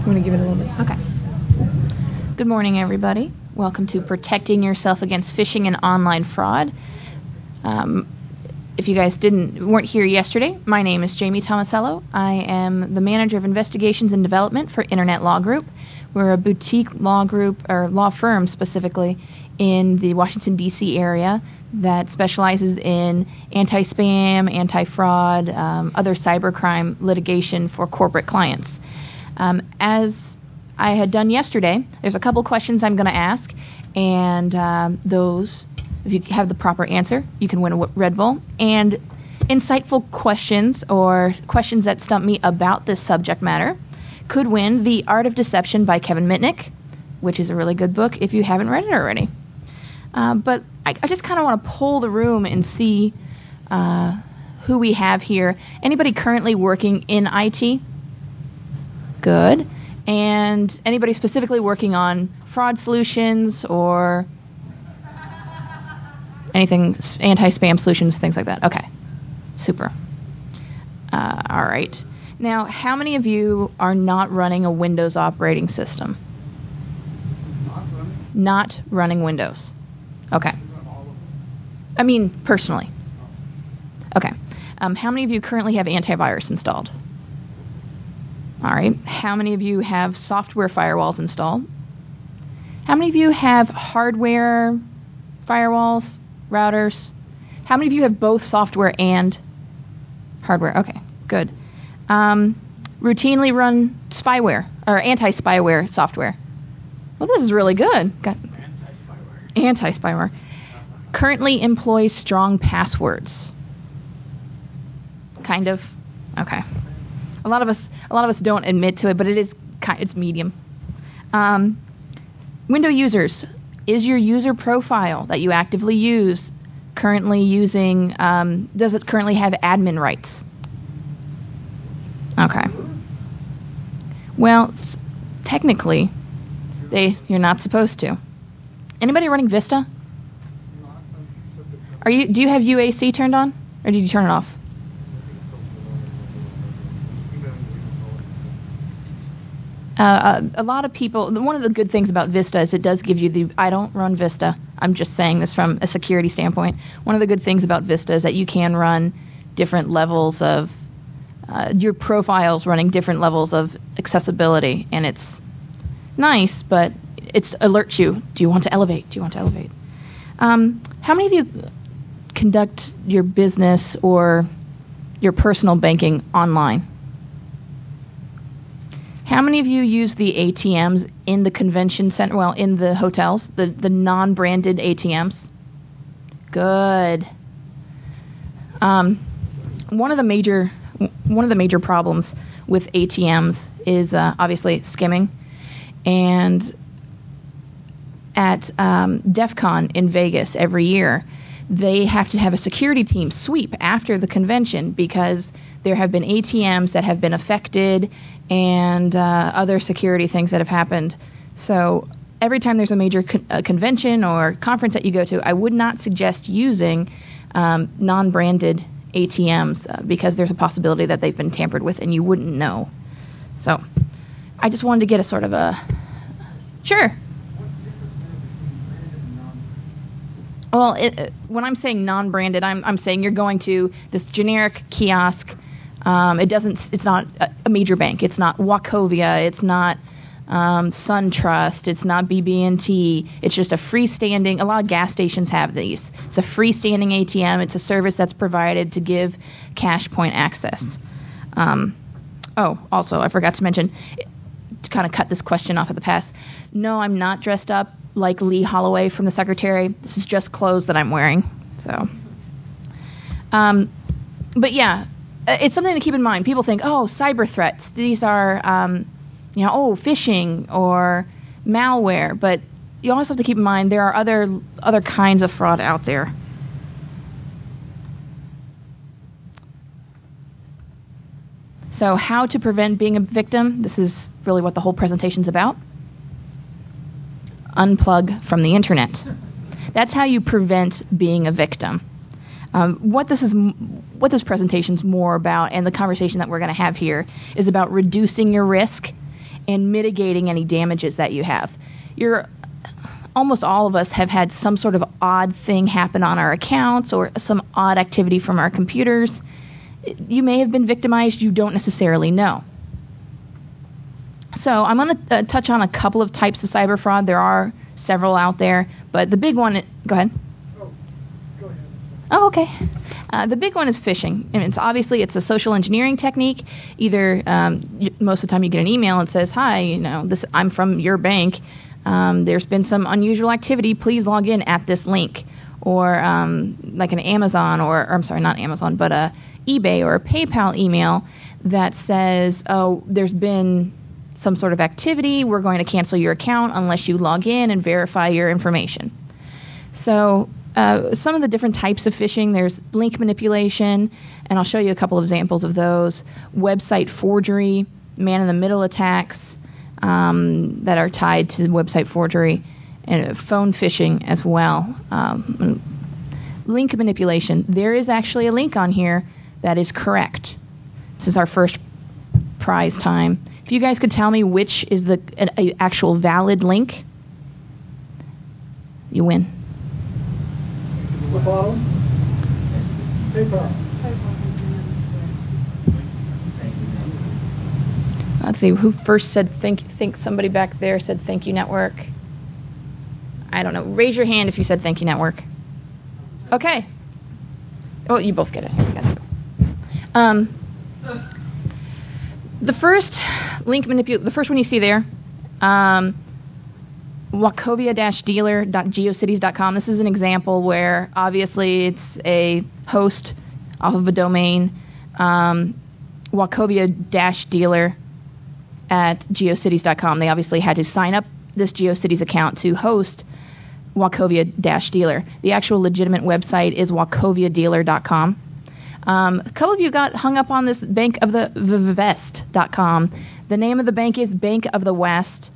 going to give it a little bit. Okay. Good morning, everybody. Welcome to Protecting Yourself Against Phishing and Online Fraud. If you guys weren't here yesterday, my name is Jamie Tomasello. I am the Manager of Investigations and Development for Internet Law Group. We're a boutique law group, or law firm specifically, in the Washington, D.C. area that specializes in anti-spam, anti-fraud, other cybercrime litigation for corporate clients. As I had done yesterday, there's a couple questions I'm going to ask, and those, if you have the proper answer, you can win a Red Bull. And insightful questions or questions that stump me about this subject matter could win The Art of Deception by Kevin Mitnick, which is a really good book if you haven't read it already. But I just kind of want to poll the room and see who we have here. Anybody currently working in IT? Good. And anybody specifically working on fraud solutions or anything, anti-spam solutions, things like that? Okay. Super. All right. Now, how many of you are not running a Windows operating system? Not running Windows. Okay. I mean, personally. Okay. How many of you currently have antivirus installed? All right. How many of you have software firewalls installed? How many of you have hardware firewalls, routers? How many of you have both software and hardware? Okay, good. Routinely run spyware or anti-spyware software. Well, this is really good. Anti-spyware. Currently employs strong passwords. Kind of. Okay. A lot of us don't admit to it, but it's medium. Window users, is your user profile that you actively use currently using? Does it currently have admin rights? Okay. Well, technically, you're not supposed to. Anybody running Vista? Do you have UAC turned on, or did you turn it off? A lot of people, one of the good things about Vista is it does give you I don't run Vista. I'm just saying this from a security standpoint. One of the good things about Vista is that you can run different levels of, your profiles running different levels of accessibility, and it's nice, but it alerts you. Do you want to elevate? Do you want to elevate? How many of you conduct your business or your personal banking online? How many of you use the ATMs in the convention center, in the hotels, the non-branded ATMs? Good. One of the major problems with ATMs is obviously skimming. And at DEF CON in Vegas every year, they have to have a security team sweep after the convention because there have been ATMs that have been affected and other security things that have happened. So every time there's a major convention or conference that you go to, I would not suggest using non-branded ATMs because there's a possibility that they've been tampered with and you wouldn't know. So I just wanted to get a sort of a... Sure. Well, when I'm saying non-branded, I'm saying you're going to this generic kiosk. It's not a major bank. It's not Wachovia. It's not SunTrust. It's not BB&T. It's just a freestanding. A lot of gas stations have these. It's a freestanding ATM. It's a service that's provided to give cash point access. Also, I forgot to mention, to kind of cut this question off at the pass. No, I'm not dressed up like Lee Holloway from The Secretary. This is just clothes that I'm wearing. So, but yeah, it's something to keep in mind. People think, cyber threats. These are, phishing or malware. But you also have to keep in mind there are other kinds of fraud out there. So how to prevent being a victim? This is really what the whole presentation's about. Unplug from the internet. That's how you prevent being a victim. What this presentation's more about, and the conversation that we're going to have here, is about reducing your risk and mitigating any damages that you have. Almost all of us have had some sort of odd thing happen on our accounts or some odd activity from our computers. You may have been victimized, you don't necessarily know. So I'm going to touch on a couple of types of cyber fraud. There are several out there, but the big one, go ahead. Go ahead. Oh, okay. The big one is phishing. And it's a social engineering technique. Either most of the time you get an email that says, "Hi, I'm from your bank. There's been some unusual activity. Please log in at this link." Or like an Amazon or I'm sorry, not Amazon, but a eBay or a PayPal email that says, "Oh, there's been some sort of activity. We're going to cancel your account unless you log in and verify your information." So some of the different types of phishing, there's link manipulation, and I'll show you a couple of examples of those. Website forgery, man-in-the-middle attacks that are tied to website forgery, and phone phishing as well. Link manipulation. There is actually a link on here that is correct. This is our first prize time. If you guys could tell me which is the actual valid link, you win. The bottom. PayPal. Let's see, who first said think somebody back there said Thank You Network. I don't know. Raise your hand if you said Thank You Network. Okay. Oh, you both get it. Here, you got it. The first link the first one you see there, Wachovia-dealer.geocities.com. This is an example where obviously it's a host off of a domain, Wachovia-dealer at geocities.com. They obviously had to sign up this GeoCities account to host Wachovia-dealer. The actual legitimate website is wachoviadealer.com. A couple of you got hung up on this bankofthewest.com. The name of the bank is Bank of the West.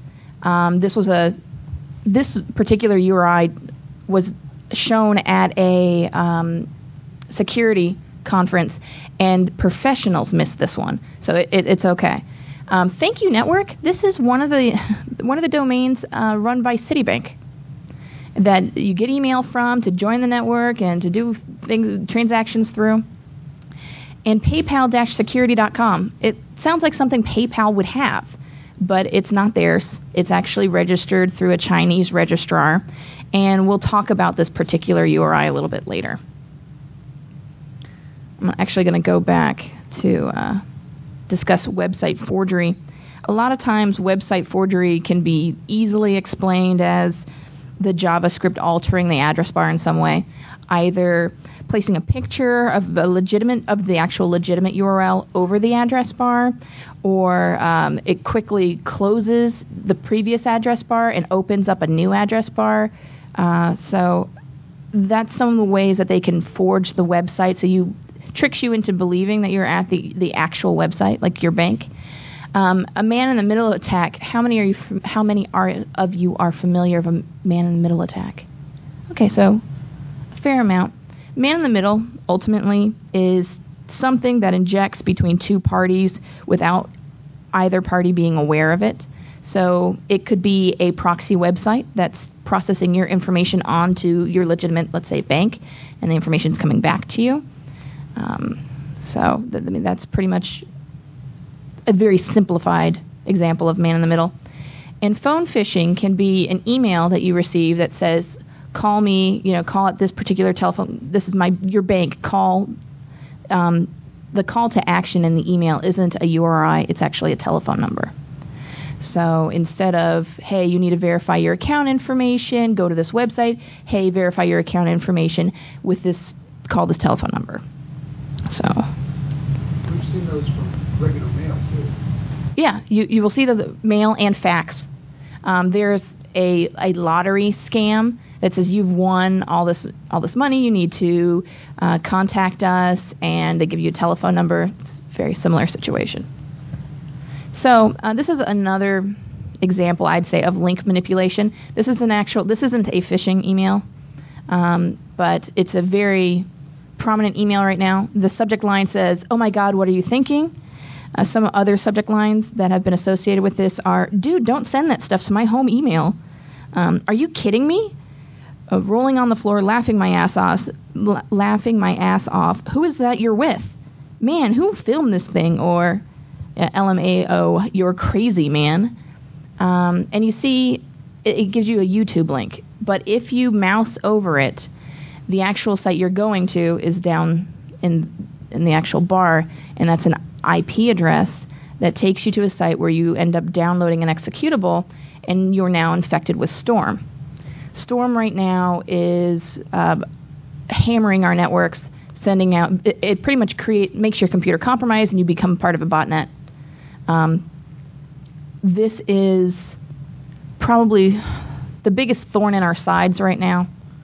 This particular URI was shown at a security conference, and professionals missed this one, so it's okay. Thank You Network. This is one of the domains run by Citibank that you get email from to join the network and to do transactions through. And PayPal-security.com. It sounds like something PayPal would have, but it's not theirs. It's actually registered through a Chinese registrar, and we'll talk about this particular URI a little bit later. I'm actually going to go back to discuss website forgery. A lot of times website forgery can be easily explained as the JavaScript altering the address bar in some way, either placing a picture of the actual legitimate URL over the address bar, or it quickly closes the previous address bar and opens up a new address bar. So that's some of the ways that they can forge the website, so tricks you into believing that you're at the actual website, like your bank. A man-in-the-middle attack. How many of you are familiar of a man-in-the-middle attack? Okay, so a fair amount. Man-in-the-middle ultimately is something that injects between two parties without either party being aware of it. So it could be a proxy website that's processing your information onto your legitimate, let's say, bank, and the information's coming back to you. That's pretty much a very simplified example of man-in-the-middle. And phone phishing can be an email that you receive that says, call me, call at this particular telephone. This is your bank. Call. The call to action in the email isn't a URI. It's actually a telephone number. So instead of, hey, you need to verify your account information, go to this website. Hey, verify your account information with this, call this telephone number. So we've seen those from regular mail too. Yeah, you will see the mail and fax. There's a lottery scam that says you've won all this money. You need to contact us, and they give you a telephone number. It's a very similar situation. So this is another example, I'd say, of link manipulation. This isn't a phishing email, but it's a very prominent email right now. The subject line says, "Oh my God, what are you thinking?" Some other subject lines that have been associated with this are, dude, don't send that stuff to my home email. Are you kidding me? Rolling on the floor, laughing my ass off. Who is that you're with? Man, who filmed this thing? Or LMAO, you're crazy, man. And you see, it gives you a YouTube link. But if you mouse over it, the actual site you're going to is down in the actual bar, and that's an IP address that takes you to a site where you end up downloading an executable, and you're now infected with Storm. Storm right now is hammering our networks, sending out. It pretty much makes your computer compromised, and you become part of a botnet. This is probably the biggest thorn in our sides right now.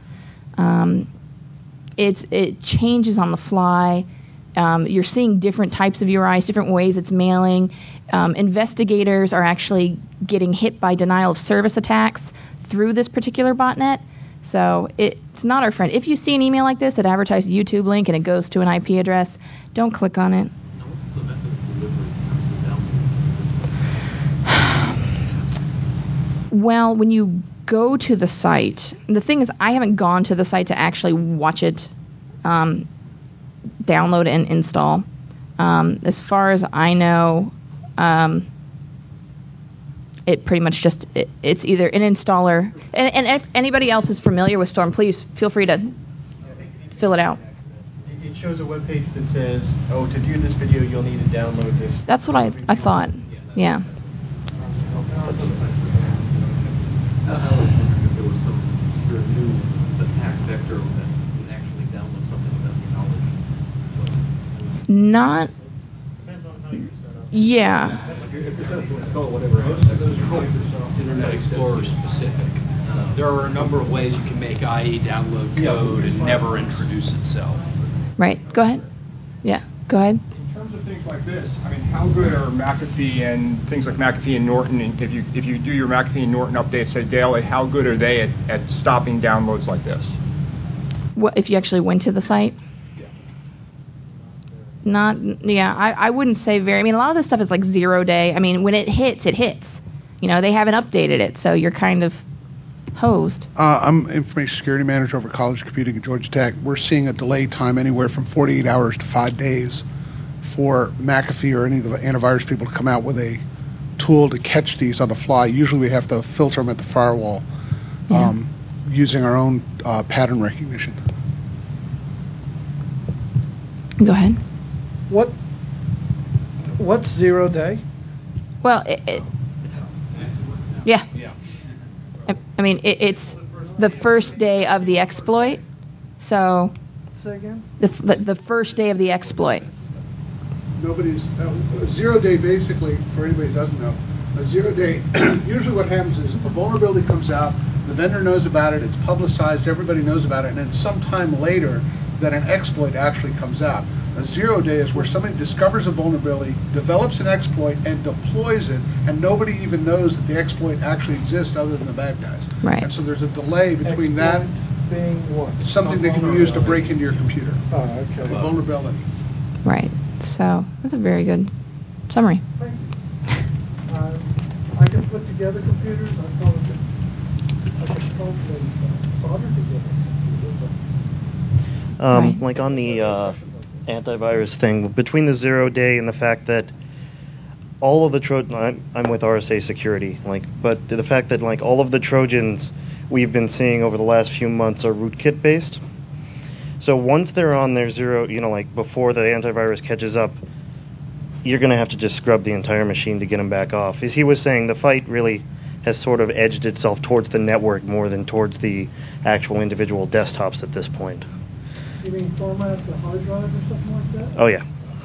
It changes on the fly. You're seeing different types of URIs, different ways it's mailing. Investigators are actually getting hit by denial of service attacks through this particular botnet. So it's not our friend. If you see an email like this that advertises a YouTube link and it goes to an IP address, don't click on it. Well, when you go to the site, the thing is, I haven't gone to the site to actually watch it download and install. As far as I know, it pretty much just it's either an installer, and if anybody else is familiar with Storm, please feel free to fill it out. It shows a web page that says, "Oh, to view this video, you'll need to download this." That's what I thought. Yeah. I was wondering if there was some sort of new attack vector that would actually download something without your knowledge. Not. Depends on how you set up. Yeah. If you're set to install whatever else, Internet Explorer specific. There are a number of ways you can make IE download code and never introduce itself. Right. Go ahead. Yeah. Go ahead. In terms of things like this, I mean, how good are McAfee and things like McAfee and Norton? And if you do your McAfee and Norton updates, say daily, how good are they at stopping downloads like this? What if you actually went to the site? Not. Yeah. I wouldn't say very. I mean, a lot of this stuff is like 0 day. I mean, when it hits, it hits. You know, they haven't updated it, so you're kind of hosed. I'm information security manager over college computing at Georgia Tech. We're seeing a delay time anywhere from 48 hours to 5 days for McAfee or any of the antivirus people to come out with a tool to catch these on the fly. Usually we have to filter them at the firewall using our own pattern recognition. Go ahead. What's 0 day? Well, yeah. I mean, it's the first day of the exploit. So, Say again? the first day of the exploit. Nobody's 0 day, basically, for anybody who doesn't know, a 0 day, usually what happens is a vulnerability comes out, the vendor knows about it, it's publicized, everybody knows about it, and then sometime later that an exploit actually comes out. A 0 day is where somebody discovers a vulnerability, develops an exploit, and deploys it, and nobody even knows that the exploit actually exists other than the bad guys. Right. And so there's a delay between that, being what? something that can be used to break into your computer. Oh, okay. A vulnerability. Right. So that's a very good summary. Thank you. I can put together computers. I can probably solder together computers. Right. Like on the antivirus thing, between the 0 day and the fact that all of the Trojans, I'm with RSA Security, but the fact that all of the Trojans we've been seeing over the last few months are rootkit based. So once they're on their 0, before the antivirus catches up, you're going to have to just scrub the entire machine to get them back off. As he was saying, the fight really has sort of edged itself towards the network more than towards the actual individual desktops at this point. You mean format the hard drive or something like that? Oh, yeah.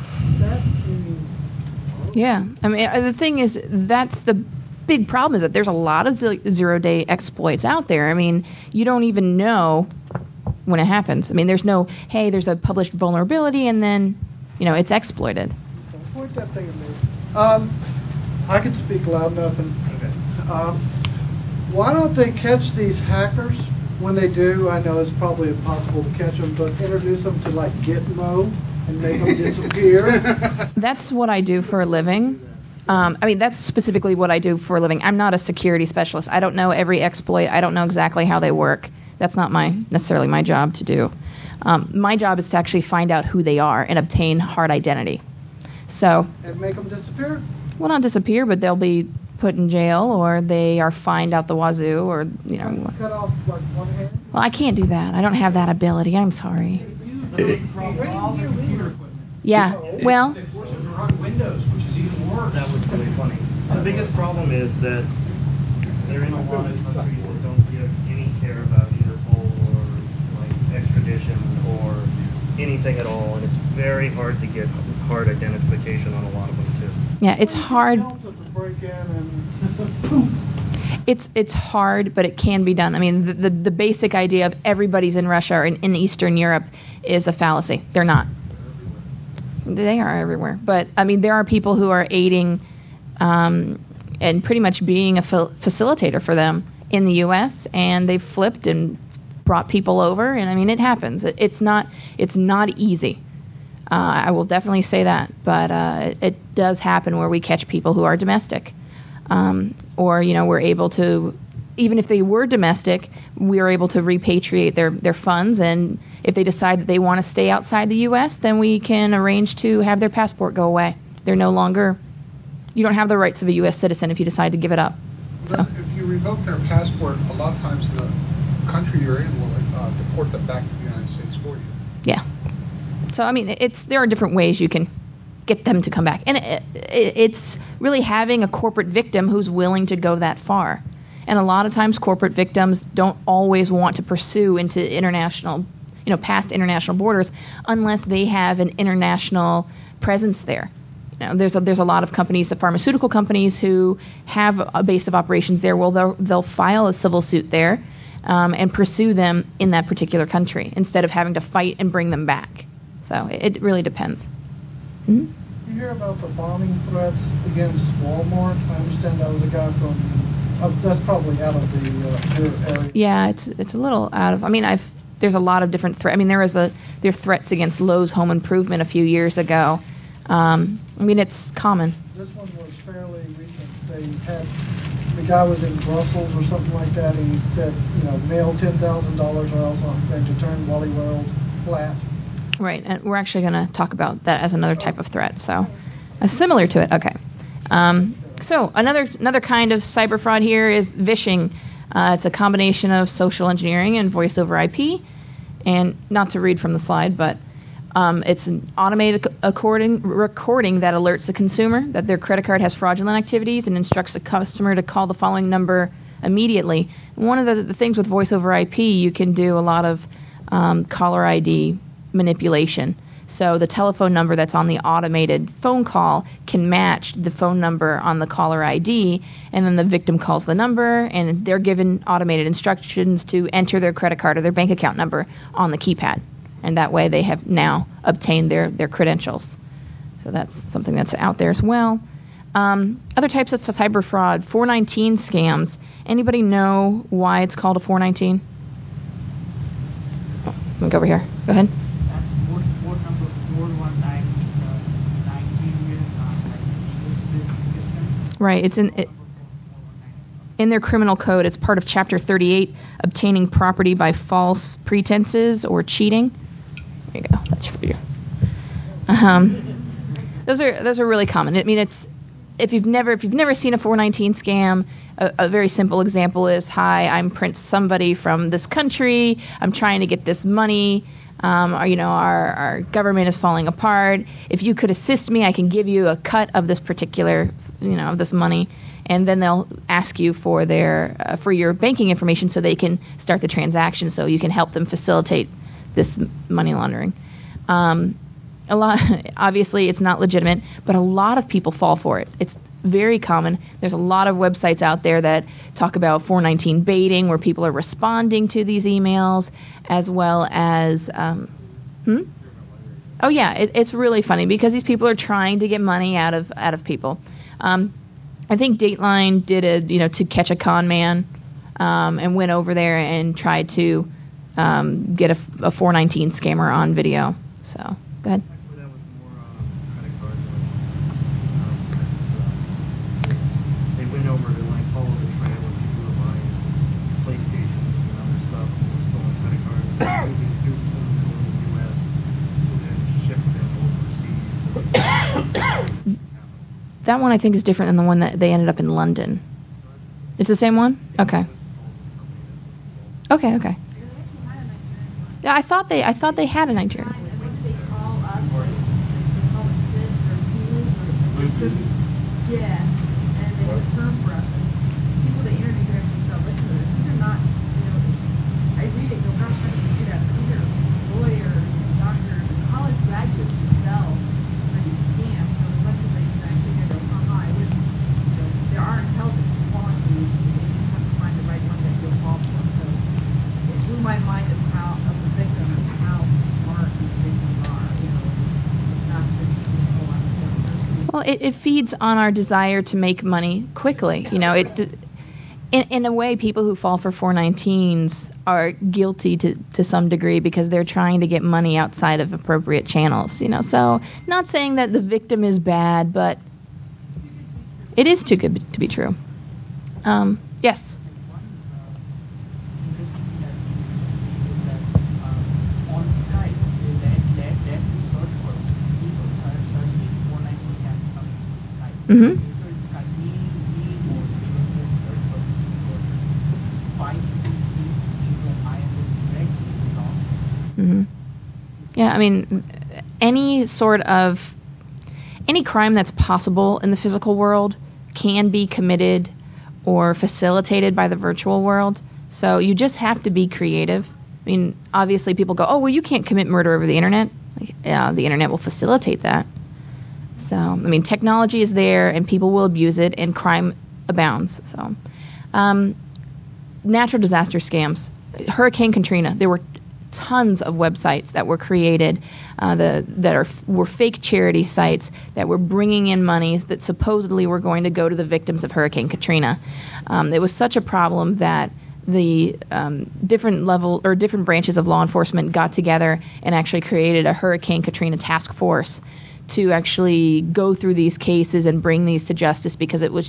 Yeah. I mean, the thing is, that's the big problem, is that there's a lot of 0 day exploits out there. I mean, you don't even know when it happens. I mean, there's no, hey, there's a published vulnerability, and then, it's exploited. Point that thing at me. I can speak loud enough. Why don't they catch these hackers when they do? I know it's probably impossible to catch them, but introduce them to Gitmo and make them disappear. That's what I do for a living. That's specifically what I do for a living. I'm not a security specialist. I don't know every exploit. I don't know exactly how they work. That's not necessarily my job to do. My job is to actually find out who they are and obtain hard identity. So. And make them disappear? Well, not disappear, but they'll be put in jail, or they are fined out the wazoo, or Cut off like one hand? Well, I can't do that. I don't have that ability. I'm sorry. Yeah. Well. They force them to run Windows, which is even worse. That was really funny. The biggest problem is that they're in a lot of countries that don't give any care about Interpol or like extradition or anything at all, and it's very hard to get hard identification on a lot of them too. Yeah, it's hard. Break in and It's hard, but it can be done. I mean, the basic idea of everybody's in Russia or in Eastern Europe is a fallacy. They're not. They are everywhere. But, I mean, there are people who are aiding and pretty much being a facilitator for them in the U.S., and they've flipped and brought people over, and, I mean, it happens. It's not easy. I will definitely say that. But it does happen where we catch people who are domestic. Or, we're able to, even if they were domestic, we are able to repatriate their funds, and if they decide that they want to stay outside the U.S., then we can arrange to have their passport go away. They're no longer, you don't have the rights of a U.S. citizen if you decide to give it up. So. If you revoke their passport, a lot of times the country you're in will deport them back to the United States for you. Yeah. So, I mean, there are different ways you can get them to come back. And it's really having a corporate victim who's willing to go that far. And a lot of times corporate victims don't always want to pursue into international, past international borders unless they have an international presence there. There's a lot of companies, the pharmaceutical companies, who have a base of operations there. Well, they'll file a civil suit there and pursue them in that particular country instead of having to fight and bring them back. So it really depends. Mm-hmm. You hear about the bombing threats against Walmart? I understand that was a guy from, that's probably out of your area. Yeah, it's a little out of, there's a lot of different threats. I mean, there's threats against Lowe's Home Improvement a few years ago. It's common. This one was fairly recent. They had, the guy was in Brussels or something like that, and he said, mail $10,000 or else I'm going to turn Wally World flat. Right, and we're actually going to talk about that as another type of threat, so similar to it. Okay. So another kind of cyber fraud here is phishing. It's a combination of social engineering and voice over IP, and not to read from the slide, but it's an automated recording that alerts the consumer that their credit card has fraudulent activities and instructs the customer to call the following number immediately. And one of the things with voice over IP, you can do a lot of caller ID manipulation. So the telephone number that's on the automated phone call can match the phone number on the caller ID, and then the victim calls the number, and they're given automated instructions to enter their credit card or their bank account number on the keypad. And that way they have now obtained their credentials. So that's something that's out there as well. Other types of cyber fraud, 419 scams. Anybody know why it's called a 419? Oh, let me go over here. Go ahead. That's board number 419, Right, it's in their criminal code. It's part of Chapter 38, obtaining property by false pretenses or cheating. There you go. That's for you. Those are really common. I mean, it's if you've never seen a 419 scam, a very simple example is, "Hi, I'm Prince somebody from this country. I'm trying to get this money. Our government is falling apart. If you could assist me, I can give you a cut of this particular, of this money." And then they'll ask you for for your banking information so they can start the transaction, so you can help them facilitate this money laundering. Obviously it's not legitimate, but a lot of people fall for it. It's very common. There's a lot of websites out there that talk about 419 baiting, where people are responding to these emails, as well as Oh yeah, it's really funny because these people are trying to get money out of people. I think Dateline did to catch a con man, and went over there and tried to get a 419 scammer on video. So go ahead. That That one I think is different than the one that they ended up in London. It's the same one? Okay. Okay. Yeah, I thought they had a Nigerian. Yeah, and they have a term for us. People that interview can actually tell, listen to this. These are not, I read it, go, gosh, how do you do that? But these are lawyers, doctors, college graduates who sell for these scams. So as much as I think I go, I wouldn't, there are intelligent calling you, they just have to find the right one that you'll fall for. So it blew my mind of the victim and how smart these victims are. It's not just, Well, it feeds on our desire to make money quickly. In a way, people who fall for 419s are guilty to some degree because they're trying to get money outside of appropriate channels. So not saying that the victim is bad, but it is too good to be true. Yes. Mm-hmm. Mm-hmm. Yeah, I mean, any crime that's possible in the physical world can be committed or facilitated by the virtual world. So you just have to be creative. I mean, obviously people go, oh, well, you can't commit murder over the internet. Yeah, the internet will facilitate that. So, I mean, technology is there, and people will abuse it, and crime abounds. So, natural disaster scams. Hurricane Katrina, there were tons of websites that were created were fake charity sites that were bringing in monies that supposedly were going to go to the victims of Hurricane Katrina. It was such a problem that the different branches of law enforcement got together and actually created a Hurricane Katrina task force to actually go through these cases and bring these to justice, because it was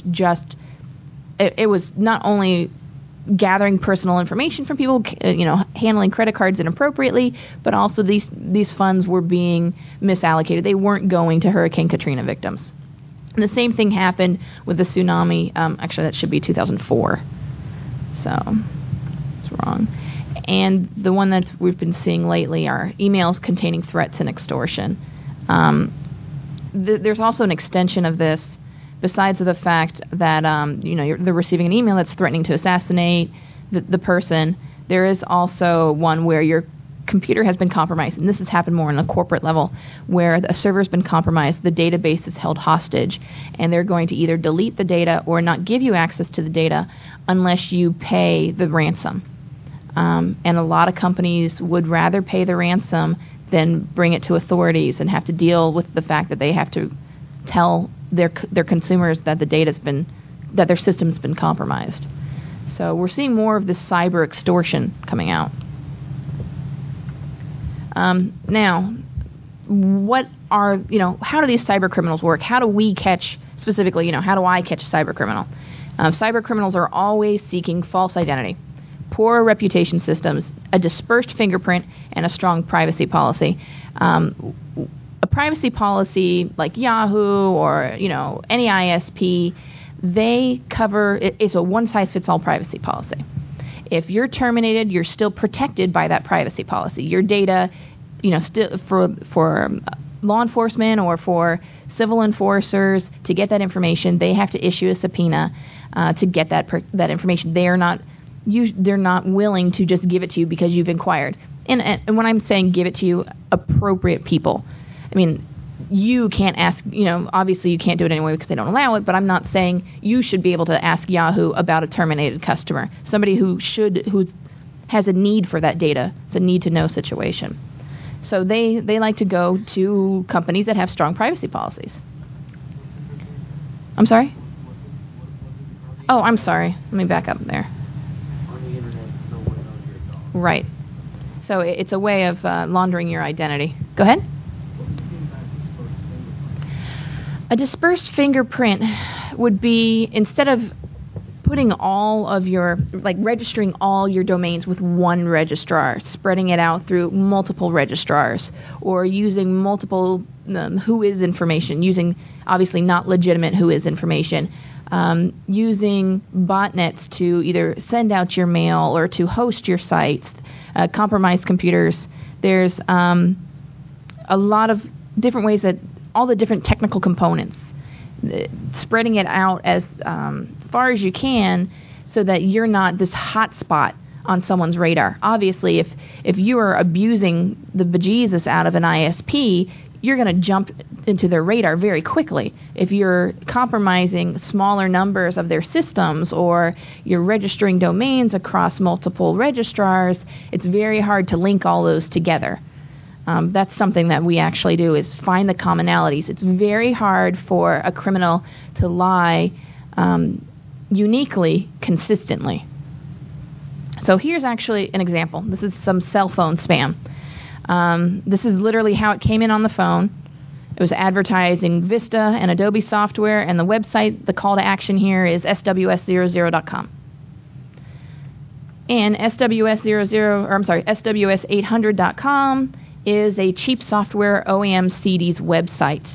not only gathering personal information from people, handling credit cards inappropriately, but also these funds were being misallocated. They weren't going to Hurricane Katrina victims. And the same thing happened with the tsunami. Actually, that should be 2004. So it's wrong. And the one that we've been seeing lately are emails containing threats and extortion. There's also an extension of this, besides the fact that they're receiving an email that's threatening to assassinate the person. There is also one where your computer has been compromised, and this has happened more on a corporate level, where a server has been compromised, the database is held hostage, and they're going to either delete the data or not give you access to the data unless you pay the ransom. And a lot of companies would rather pay the ransom than bring it to authorities and have to deal with the fact that they have to tell their consumers that that their system's been compromised. So we're seeing more of this cyber extortion coming out. Now, how do these cyber criminals work? How do we catch, specifically, how do I catch a cyber criminal? Cyber criminals are always seeking false identity, poor reputation systems, a dispersed fingerprint, and a strong privacy policy. A privacy policy like Yahoo or any ISP, they cover it's a one-size-fits-all privacy policy. If you're terminated, you're still protected by that privacy policy. Your data, still for law enforcement or for civil enforcers to get that information, they have to issue a subpoena to get that information. They're not willing to just give it to you because you've inquired. And when I'm saying give it to you, appropriate people. I mean, you can't ask, obviously you can't do it anyway because they don't allow it, but I'm not saying you should be able to ask Yahoo about a terminated customer. Somebody who has a need for that data. It's a need to know situation. So they like to go to companies that have strong privacy policies. I'm sorry? Oh, I'm sorry. Let me back up there. On the internet, no one knows your dog. Right. So it's a way of laundering your identity. Go ahead. A dispersed fingerprint would be, instead of putting all of your, like registering all your domains with one registrar, spreading it out through multiple registrars, or using multiple whois information, using obviously not legitimate whois information, using botnets to either send out your mail or to host your sites, compromised computers. There's a lot of different ways that all the different technical components, spreading it out as far as you can so that you're not this hot spot on someone's radar. Obviously, if you are abusing the bejesus out of an ISP, you're going to jump into their radar very quickly. If you're compromising smaller numbers of their systems, or you're registering domains across multiple registrars, it's very hard to link all those together. That's something that we actually do, is find the commonalities. It's very hard for a criminal to lie uniquely, consistently. So here's actually an example. This is some cell phone spam. This is literally how it came in on the phone. It was advertising Vista and Adobe software, and the website, the call to action here is sws00.com. And sws800.com is a cheap software OEM CD's website.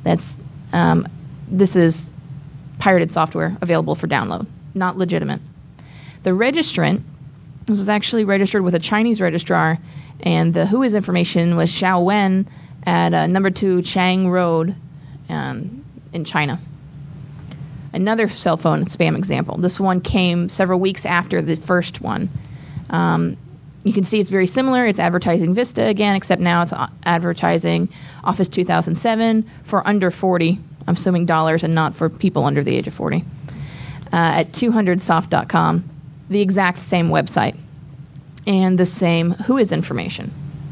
This is pirated software available for download, not legitimate. The registrant was actually registered with a Chinese registrar, and the whois information was Xiao Wen at number 2 Chang Road in China. Another cell phone spam example. This one came several weeks after the first one. You can see it's very similar. It's advertising Vista again, except now it's advertising Office 2007 for under 40. I'm assuming dollars and not for people under the age of 40. At 200soft.com, the exact same website and the same whois information.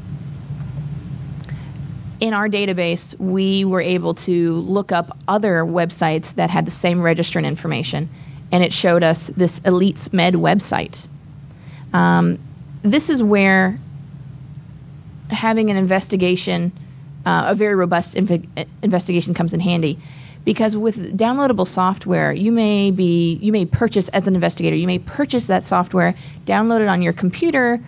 In our database, we were able to look up other websites that had the same registrant information, and it showed us this Elites Med website. This is where having an investigation, a very robust investigation, comes in handy, because with downloadable software, you may purchase, as an investigator, you may purchase that software, download it on your computer,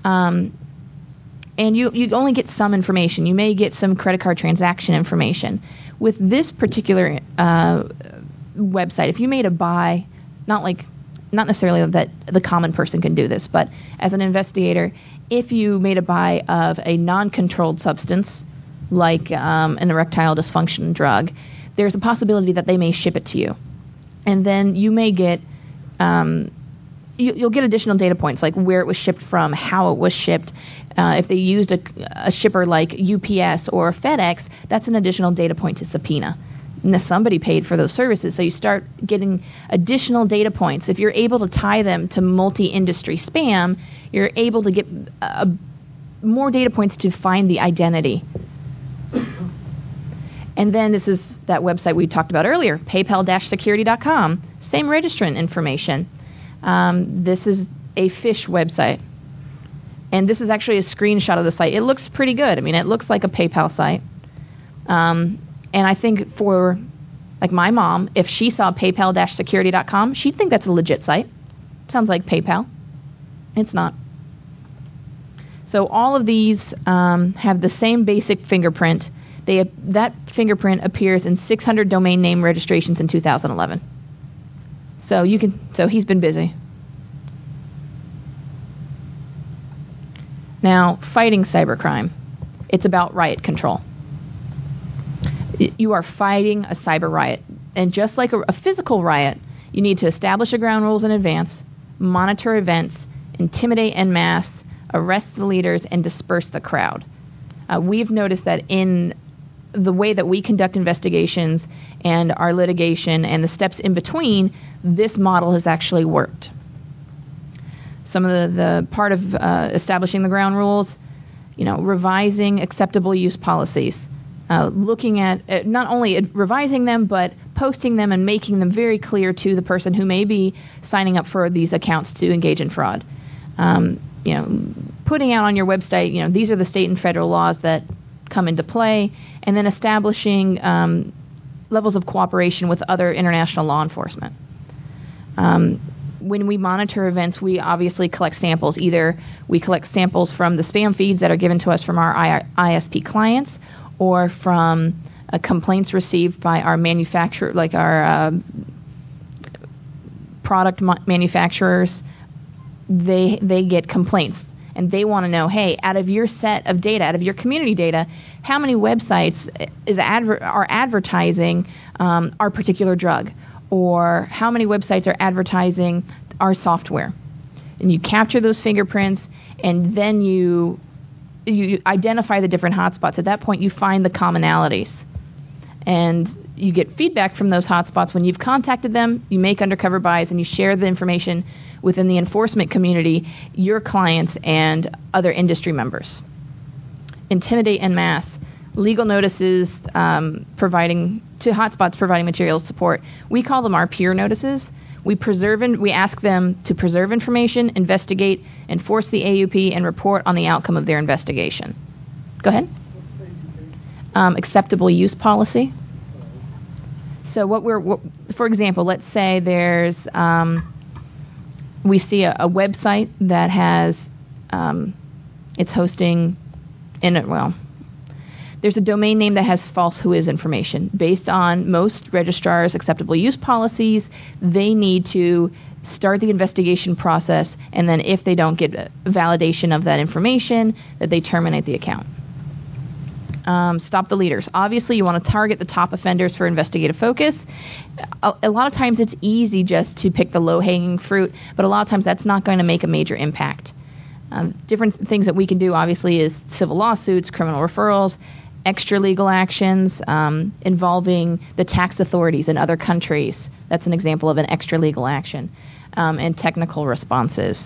and you only get some information. You may get some credit card transaction information. With this particular website, if you made a buy, not necessarily that the common person can do this, but as an investigator, if you made a buy of a non-controlled substance, like an erectile dysfunction drug, there's a possibility that they may ship it to you. And then you may get, you'll get additional data points, like where it was shipped from, how it was shipped. If they used a shipper like UPS or FedEx, that's an additional data point to subpoena. And somebody paid for those services, so you start getting additional data points. If you're able to tie them to multi-industry spam, you're able to get more data points to find the identity. And then this is that website we talked about earlier, paypal-security.com, same registrant information. This is a fish website. And this is actually a screenshot of the site. It looks pretty good. I mean, it looks like a PayPal site. And I think for, like, my mom, if she saw paypal-security.com, she'd think that's a legit site. Sounds like PayPal. It's not. So all of these have the same basic fingerprint. That fingerprint appears in 600 domain name registrations in 2011. So he's been busy. Now, fighting cybercrime. It's about riot control. You are fighting a cyber riot. And just like a physical riot, you need to establish the ground rules in advance, monitor events, intimidate en masse, arrest the leaders, and disperse the crowd. We've noticed that in the way that we conduct investigations and our litigation and the steps in between, this model has actually worked. Some of the part of establishing the ground rules, revising acceptable use policies, looking at not only revising them, but posting them and making them very clear to the person who may be signing up for these accounts to engage in fraud. Putting out on your website, these are the state and federal laws that come into play, and then establishing levels of cooperation with other international law enforcement. When we monitor events, we obviously collect samples. Either we collect samples from the spam feeds that are given to us from our ISP clients, or from complaints received by our manufacturer, like our product manufacturers. They get complaints, and they want to know, hey, out of your set of data, out of your community data, how many websites are advertising our particular drug, or how many websites are advertising our software? And you capture those fingerprints, and then you identify the different hotspots. At that point, you find the commonalities, and you get feedback from those hotspots. When you've contacted them, you make undercover buys, and you share the information within the enforcement community, your clients, and other industry members. Intimidate en masse. Legal notices providing to hotspots providing materials support. We call them our peer notices. We ask them to preserve information, investigate, enforce the AUP, and report on the outcome of their investigation. Go ahead. Acceptable use policy. So for example, let's say there's we see a website that has it's hosting there's a domain name that has false whois information. Based on most registrars' acceptable use policies, they need to start the investigation process, and then if they don't get validation of that information, that they terminate the account. Stop the leaders. Obviously, you want to target the top offenders for investigative focus. A lot of times it's easy just to pick the low-hanging fruit, but a lot of times that's not going to make a major impact. Different things that we can do, obviously, is civil lawsuits, criminal referrals, extra legal actions involving the tax authorities in other countries. That's an example of an extra legal action. And technical responses.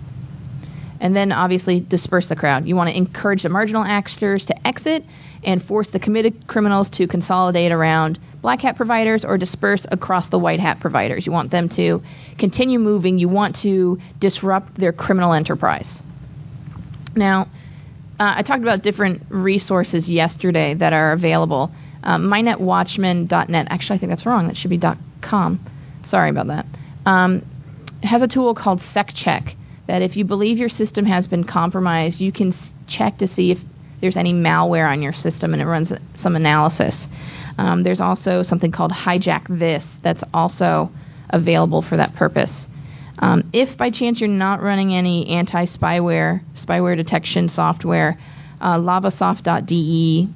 And then, obviously, disperse the crowd. You want to encourage the marginal actors to exit and force the committed criminals to consolidate around black hat providers or disperse across the white hat providers. You want them to continue moving. You want to disrupt their criminal enterprise. Now, I talked about different resources yesterday that are available. MyNetWatchman.net. Actually, I think that's wrong. That should be .com. Sorry about that. Has a tool called SecCheck that if you believe your system has been compromised, you can check to see if there's any malware on your system, and it runs some analysis. There's also something called Hijack This that's also available for that purpose. If by chance you're not running any anti-spyware, spyware detection software, lavasoft.de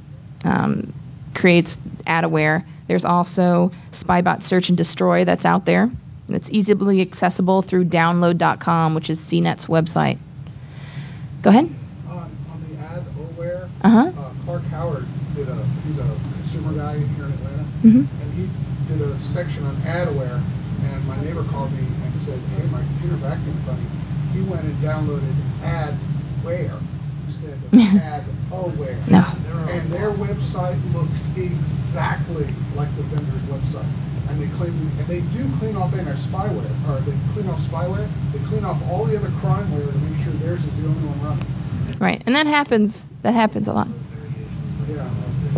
creates adware. There's also Spybot Search and Destroy that's out there. It's easily accessible through download.com, which is CNET's website. Go ahead. On the adware, Clark Howard he's a consumer guy here in Atlanta, and he did a section on adware, and my neighbor called me and said, hey, my computer vacuum funny. He went and downloaded adware instead of adware. No. And their website looks exactly like the vendor's website. And they do clean off anti-spyware, or they clean off spyware. They clean off all the other crimeware to make sure theirs is the only one running. Right, and that happens a lot. Yeah.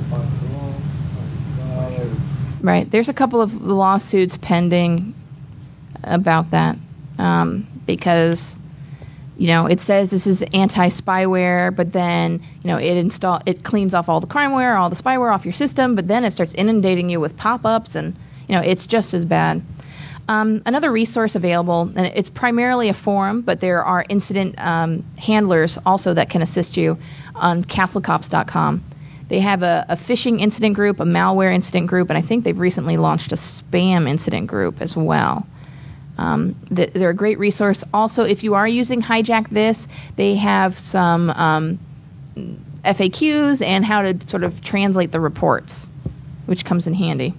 Right, there's a couple of lawsuits pending about that because it says this is anti-spyware, but then it cleans off all the crimeware, all the spyware off your system, but then it starts inundating you with pop-ups, and it's just as bad. Another resource available, and it's primarily a forum, but there are incident handlers also that can assist you on castlecops.com. They have a phishing incident group, a malware incident group, and I think they've recently launched a spam incident group as well. They're a great resource. Also, if you are using Hijack This, they have some FAQs and how to sort of translate the reports, which comes in handy.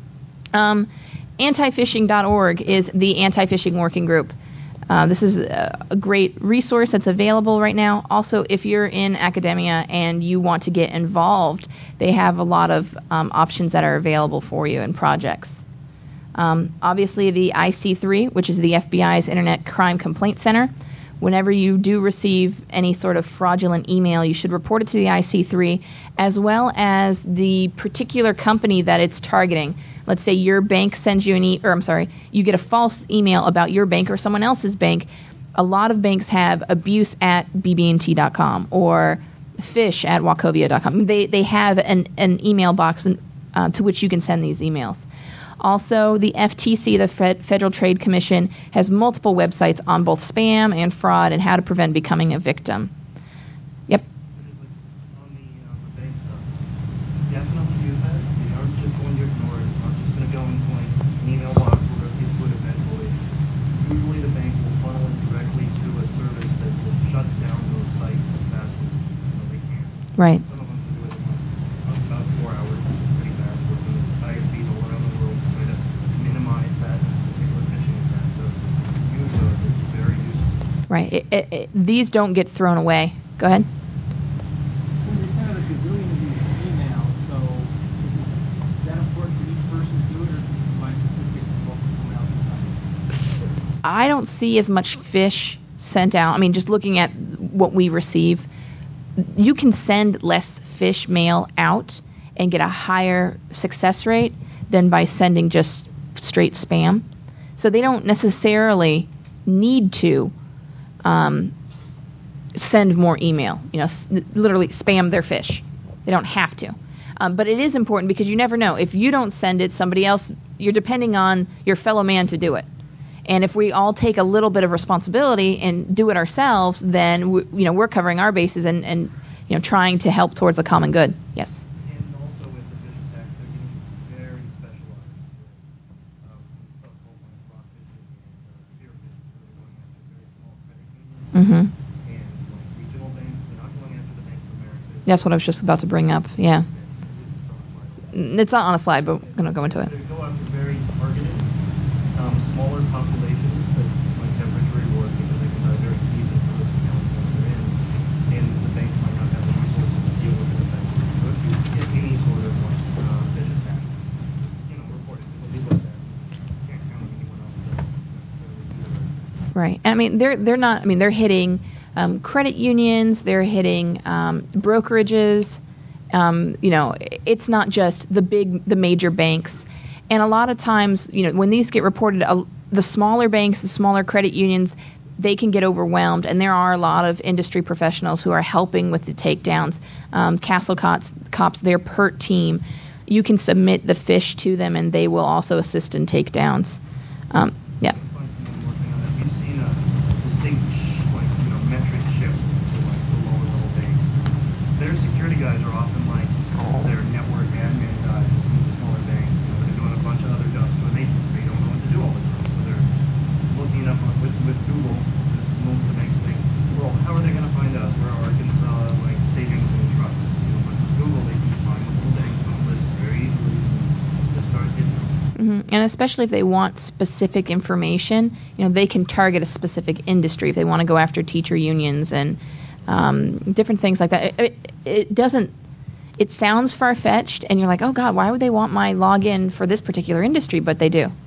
Antifishing.org is the anti-phishing working group. This is a great resource that's available right now. Also, if you're in academia and you want to get involved, they have a lot of options that are available for you in projects. Obviously, the IC3, which is the FBI's Internet Crime Complaint Center, whenever you do receive any sort of fraudulent email, you should report it to the IC3, as well as the particular company that it's targeting. Let's say your bank sends you you get a false email about your bank or someone else's bank. A lot of banks have abuse@bb&t.com or fish@wachovia.com. They have an email box to which you can send these emails. Also, the FTC, the Federal Trade Commission, has multiple websites on both spam and fraud and how to prevent becoming a victim. Yep. On the bank stuff, definitely use that. You aren't just going to ignore it. It's not just going to go into like an email box where it gets to it eventually. Usually the bank will funnel it directly to a service that will shut down those sites as fast as they can. Right. Some of them can do it in about 4 hours. It's pretty fast. Working with ISPs all around the world to try to minimize that particular phishing attack. So use those. It's very useful. Right. These don't get thrown away. Go ahead. When they send out a gazillion of these emails, so is that important for each person to do it, or do you provide statistics of what someone else has done? I don't see as much fish sent out. I mean, just looking at what we receive, you can send less fish mail out and get a higher success rate than by sending just straight spam. So they don't necessarily need to send more email, literally spam their fish. They don't have to. But it is important because you never know. If you don't send it, somebody else, you're depending on your fellow man to do it. And if we all take a little bit of responsibility and do it ourselves, then we're covering our bases and trying to help towards a common good. Yes. And also with the fish attacks, they're getting very specialized. Some stuff called like rock fishing and spear fishing, where they're going after very small credit unions. Mm-hmm. And like regional banks, they're not going after the Bank of America. That's what I was just about to bring up. Yeah. It's not on a slide, but I'm going to go into it. They go after very targeted, smaller populations that might have richer rewards because they can die very easy for those accounts when they're in, and the banks might not have the resources to deal with it effectively. So if you get any sort of like fish attack, report it. It'll be looked at. You can't count on anyone else to necessarily do the right thing. Right. And I mean, they're not. I mean, they're hitting credit unions. They're hitting brokerages. It's not just the major banks. And a lot of times, when these get reported, the smaller banks, the smaller credit unions, they can get overwhelmed. And there are a lot of industry professionals who are helping with the takedowns. Castle Cops, their PERT team, you can submit the fish to them, and they will also assist in takedowns. Yeah. We've seen a distinct, metric shift to the lower level banks. Their security guys are often their network admin guys in the smaller banks. They're doing a bunch of other jobs for they don't know what to do all the time. So they're looking up with Google to move the banks think, well, how are they going to find us? We're Arkansas, savings and trust. But with Google, they can find multiple banks on a list very easily and just start hitting them. Mm-hmm. And especially if they want specific information, they can target a specific industry if they want to go after teacher unions and different things like that. It sounds far-fetched, and you're like, oh God, why would they want my login for this particular industry? But they do.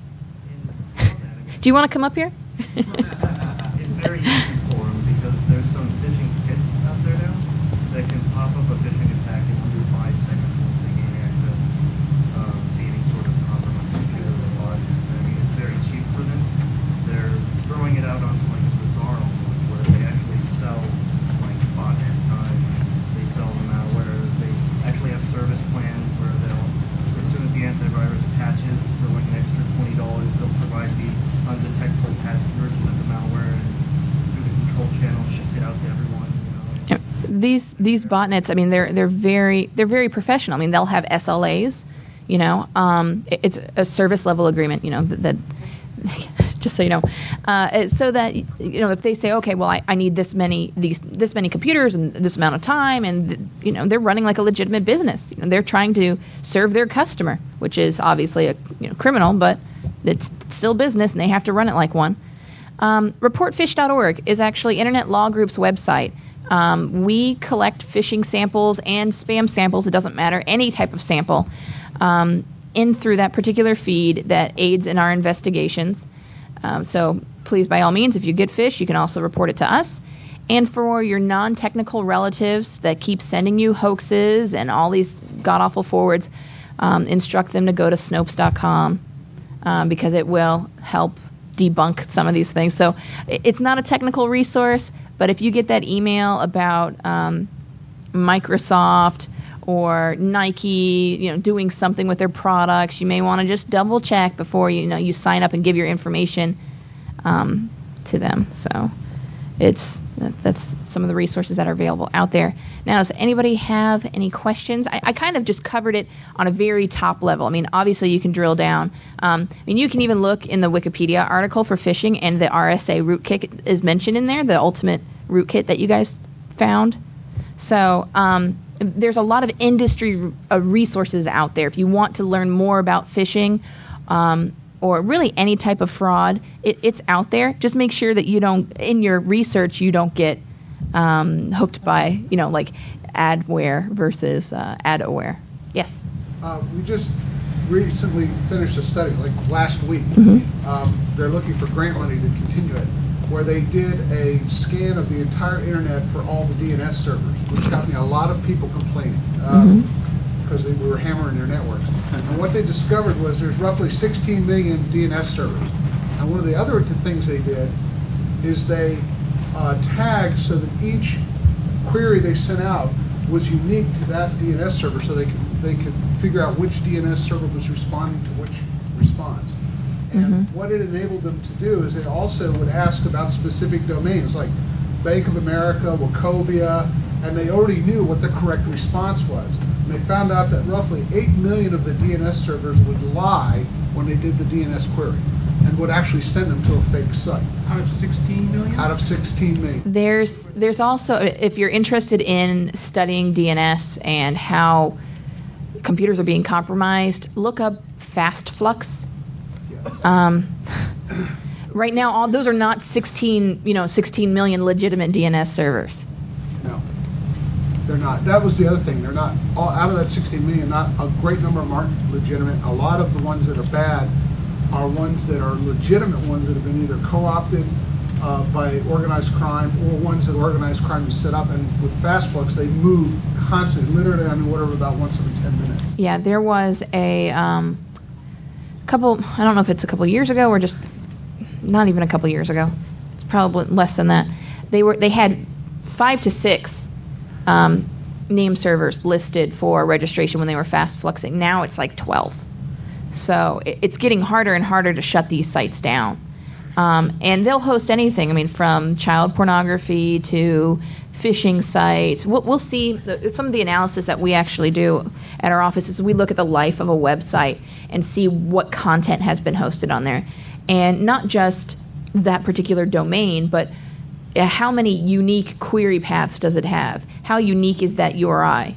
Do you want to come up here? It's very easy for them because there's some phishing kits out there now that can pop up a phishing attack in under 5 seconds once they gain access to any sort of compromised computer or body. I mean, it's very cheap for them. They're throwing it out onto a bazaar almost, where they actually sell botnet time. They sell the malware. They actually have service plans where as soon as the antivirus patches for an extra $20, they'll provide the undetectable patch version of the malware and through the control channel ship it out to everyone. These botnets, I mean, they're very professional. I mean, they'll have SLAs. It's a service level agreement. That just so you know, so that if they say, okay, well, I need this many computers and this amount of time, and they're running like a legitimate business. They're trying to serve their customer, which is obviously a criminal, but it's still business, and they have to run it like one. Reportfish.org is actually Internet Law Group's website. We collect phishing samples and spam samples. It doesn't matter, any type of sample, in through that particular feed that aids in our investigations. So please, by all means, if you get phish, you can also report it to us. And for your non-technical relatives that keep sending you hoaxes and all these god-awful forwards, instruct them to go to Snopes.com because it will help debunk some of these things. So it's not a technical resource, but if you get that email about Microsoft or Nike, doing something with their products, you may want to just double check before you sign up and give your information to them. So that's some of the resources that are available out there. Now, does anybody have any questions? I kind of just covered it on a very top level. I mean, obviously you can drill down. You can even look in the Wikipedia article for phishing, and the RSA rootkit is mentioned in there, the ultimate rootkit that you guys found. So there's a lot of industry resources out there. If you want to learn more about phishing, or really any type of fraud, it's out there. Just make sure that in your research, you don't get hooked by, like adware versus adaware. Yes? We just recently finished a study, like last week. They're looking for grant money to continue it, where they did a scan of the entire internet for all the DNS servers, which got me a lot of people complaining. Because we were hammering their networks. And what they discovered was there's roughly 16 million DNS servers. And one of the other things they did is they tagged so that each query they sent out was unique to that DNS server, so they could figure out which DNS server was responding to which response. And what it enabled them to do is they also would ask about specific domains like Bank of America, Wachovia, and they already knew what the correct response was. And they found out that roughly 8 million of the DNS servers would lie when they did the DNS query and would actually send them to a fake site. Out of 16 million? Out of 16 million. There's also, if you're interested in studying DNS and how computers are being compromised, look up FastFlux. Right now, all those are not 16 million legitimate DNS servers. No, they're not. That was the other thing. They're not all out of that 16 million. Not a great number of them aren't legitimate. A lot of the ones that are bad are ones that are legitimate ones that have been either co-opted by organized crime or ones that organized crime has set up. And with FastFlux, they move constantly, literally on the order of about once every 10 minutes. Yeah, there was a couple. I don't know if it's a couple years ago or just not even a couple years ago. It's probably less than that. They had 5 to 6 name servers listed for registration when they were FastFluxing. Now it's like 12. So it's getting harder and harder to shut these sites down. And they'll host anything. I mean, from child pornography to phishing sites. We'll see some of the analysis that we actually do at our office is we look at the life of a website and see what content has been hosted on there. And not just that particular domain, but how many unique query paths does it have? How unique is that URI?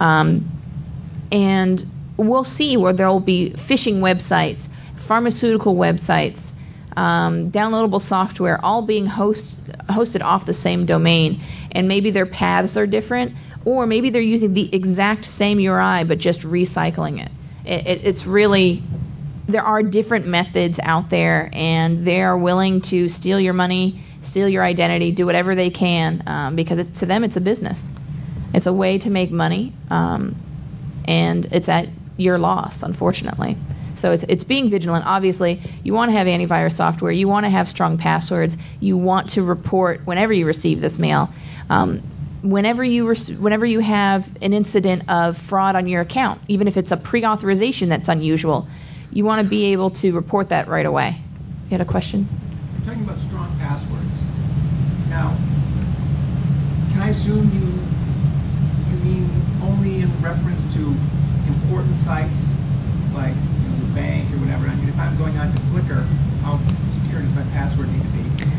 And we'll see where there'll be phishing websites, pharmaceutical websites, downloadable software, all being hosted off the same domain. And maybe their paths are different, or maybe they're using the exact same URI but just recycling it. It's really... There are different methods out there, and they are willing to steal your money, steal your identity, do whatever they can, because to them it's a business. It's a way to make money, and it's at your loss, unfortunately. So it's being vigilant. Obviously, you want to have antivirus software. You want to have strong passwords. You want to report whenever you receive this mail. Whenever you have an incident of fraud on your account, even if it's a pre-authorization that's unusual, you want to be able to report that right away. You had a question? You're talking about strong passwords. Now, can I assume you mean only in reference to important sites like the bank or whatever? I mean, if I'm going on to Flickr, how secure does my password need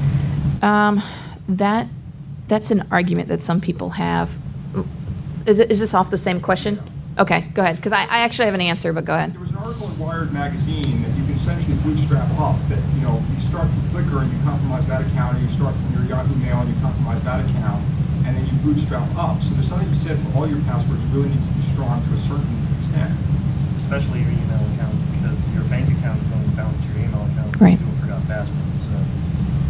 to be? That's an argument that some people have. Is this off the same question? Okay, go ahead, because I actually have an answer, but go ahead. There was an article in Wired magazine that you can essentially bootstrap up, that you start from Flickr and you compromise that account, or you start from your Yahoo Mail and you compromise that account, and then you bootstrap up. So there's something to be said for all your passwords really need to be strong to a certain extent. Especially your email account, because your bank account is going to bounce to your email account if right. you do a forgot password. So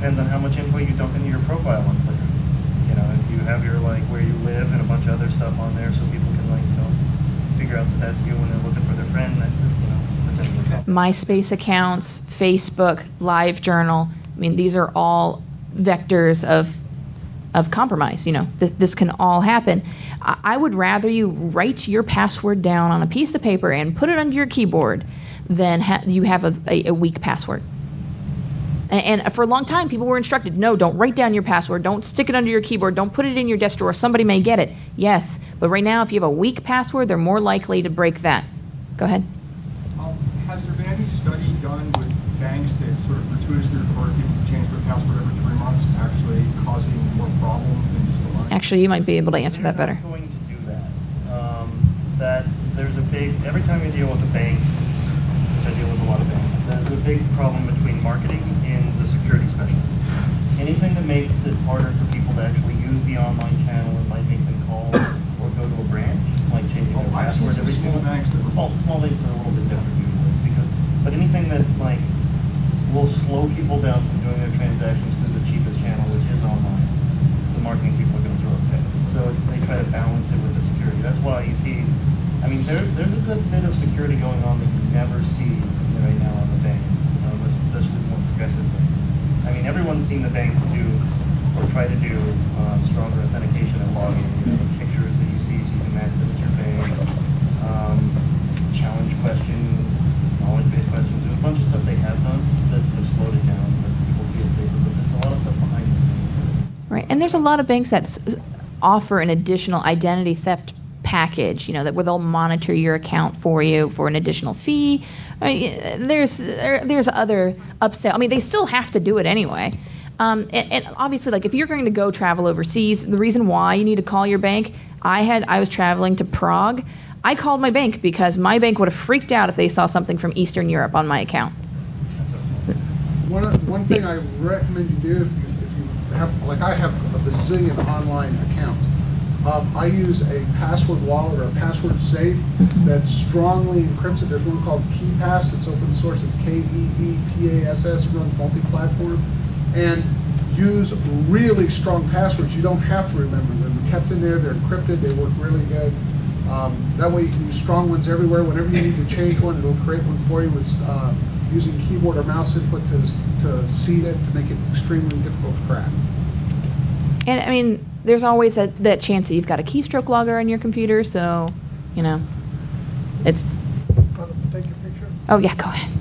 depends on how much info you dump into your profile on Flickr. You know, if you have your like where you live and a bunch of other stuff on there, so people can figure out that that's you when they're looking for their friend. That potentially. MySpace accounts, Facebook, LiveJournal. I mean, these are all vectors of compromise. You know, this can all happen. I would rather you write your password down on a piece of paper and put it under your keyboard than you have a weak password. And for a long time, people were instructed, no, don't write down your password. Don't stick it under your keyboard. Don't put it in your desk drawer. Somebody may get it. Yes, but right now, if you have a weak password, they're more likely to break that. Go ahead. Has there been any study done with banks that sort of gratuitously require people to change their password every 3 months, actually causing more problems than just the line? Actually, you might be able to answer that better. They're not going to do that. That there's a big, every time you deal with a bank, which I deal with a lot of banks, there's a big problem between marketing and the security specialist. Anything that makes it harder for people to actually use the online channel and might make them call or go to a branch, like changing their password every small banks that small banks are a little bit different usually, but anything that like will slow people down from doing their transactions through the cheapest channel, which is online, the marketing people are going to throw a fit. So they try to balance it with the security. That's why you see, I mean, there's a good bit of security going on that you never see right now on the banks, especially more progressively. I mean, everyone's seen the banks do or try to do stronger authentication and login. You know, the pictures that you see so you can match them with your bank, challenge questions, knowledge-based questions. There's a bunch of stuff they have done that have slowed it down, that people feel safer. But there's a lot of stuff behind the scenes. Right, and there's a lot of banks that offer an additional identity theft package, you know, that where they'll monitor your account for you for an additional fee. I mean, there's other upsell. I mean, they still have to do it anyway. And obviously, like if you're going to go travel overseas, the reason why you need to call your bank, I was traveling to Prague. I called my bank because my bank would have freaked out if they saw something from Eastern Europe on my account. One thing I recommend you do if you have, like I have a bazillion online accounts. I use a password wallet or a password safe that's strongly encrypted. There's one called KeePass. It's open source. It's KeePass. Runs multi-platform. And use really strong passwords. You don't have to remember them. They're kept in there. They're encrypted. They work really good. That way you can use strong ones everywhere. Whenever you need to change one, it'll create one for you with using keyboard or mouse input to seed it to make it extremely difficult to crack. And I mean, there's always that chance that you've got a keystroke logger on your computer, so, you know, it's... Take your picture? Oh, yeah, go ahead.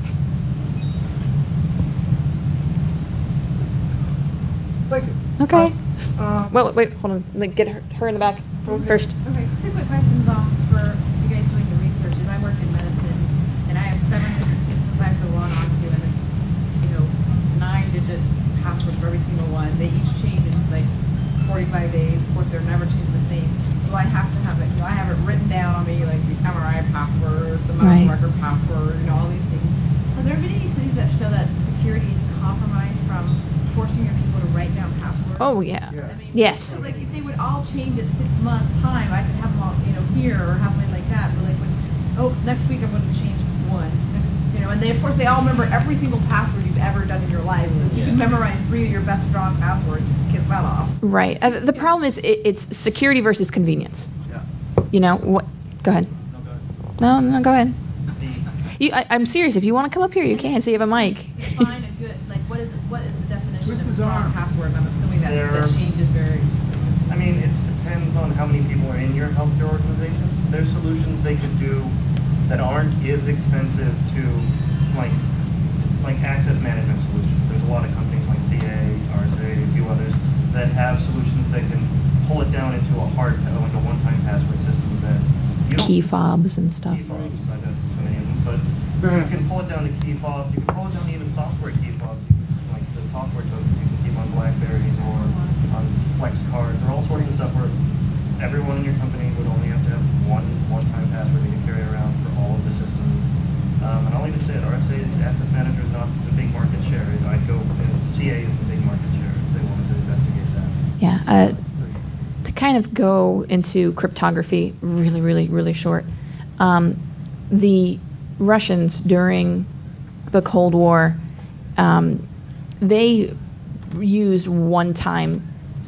Thank you. Okay. Well, wait, hold on. Let me get her in the back first. Okay, 2 quick questions for you guys doing the research. Is I work in medicine, and I have 7 different systems I have to log on to, and then, 9-digit passwords for every single one. They each change in like 45 days. Of course, they're never changing the same. Do I have to have it? Do I have it written down on me, like the MRI password, the medical record password, all these things? Are there any studies that show that security is compromised from forcing your people to write down passwords? Oh, yeah. Yes. I mean, Yes. So, like, if they would all change at 6 months' time, I could have them all, here or have them like that. But like, next week I'm going to change one. And they, of course, they all remember every single password you've ever done in your life. So if you can memorize 3 of your best strong passwords, you can kiss that off. Right. The problem is it's security versus convenience. Yeah. You know what? Go ahead. No, go ahead. I'm serious. If you want to come up here, you can. So you have a mic. Define a good, like, what is the definition of strong password? I'm assuming that changes very. I mean, it depends on how many people are in your healthcare organization. There's solutions they could do that aren't as expensive to, like access management solutions. There's a lot of companies like CA, RSA, a few others that have solutions that can pull it down into a like a one-time password system that you don't... Key fobs and stuff. Key fobs, I don't know so many of them, but you can pull it down to key fobs. You can pull it down to even software key fobs. Like the software tokens you can keep on BlackBerries or on Flex cards or all sorts of stuff where everyone in your company would only have to have one-time password they can carry around for all of the systems. And I'll even say it, RSA's Access Manager is not the big market share. CA is the big market share. They wanted to investigate that. Yeah. To kind of go into cryptography really, really, really short, the Russians during the Cold War, they used one-time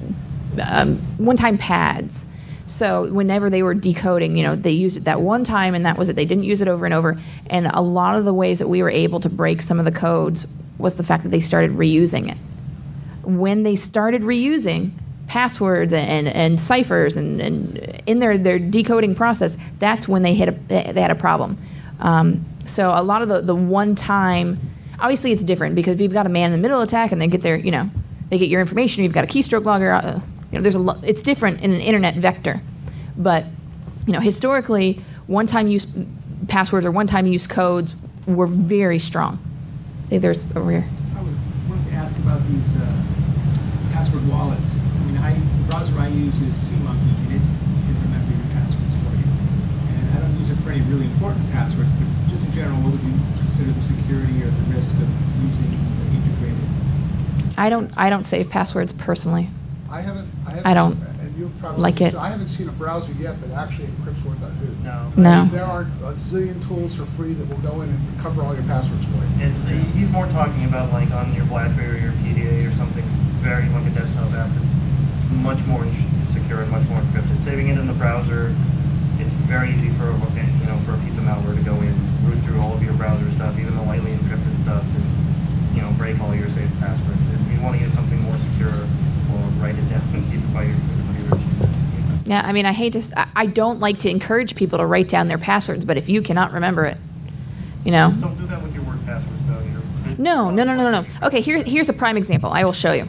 pads. So whenever they were decoding, they used it that one time and that was it. They didn't use it over and over. And a lot of the ways that we were able to break some of the codes was the fact that they started reusing it. When they started reusing passwords and ciphers and in their decoding process, that's when they had a problem. So a lot of the one time, obviously it's different because if you've got a man-in-the-middle attack and they get they get your information, you've got a keystroke logger, there's it's different in an internet vector. But historically, one-time use passwords or one-time use codes were very strong. There's over here. I wanted to ask about these password wallets. I mean, the browser I use is SeaMonkey, and it can remember your passwords for you. And I don't use it for any really important passwords, but just in general, what would you consider the security or the risk of using the integrated? I don't save passwords personally. I haven't. I don't and you probably like it. I haven't seen a browser yet that actually encrypts word.who. No. There are a zillion tools for free that will go in and recover all your passwords for you. And he's more talking about like on your BlackBerry or your PDA or something, very like a desktop app that's much more secure and much more encrypted. Saving it in the browser, it's very easy for for a piece of malware to go in, root through all of your browser stuff, even the lightly encrypted stuff, and break all your saved passwords. If you want to use something more secure, well, write it down and keep it by your computer. Yeah, I mean, I don't like to encourage people to write down their passwords, but if you cannot remember it, Don't do that with your work passwords, though. No. Okay, here's a prime example. I will show you.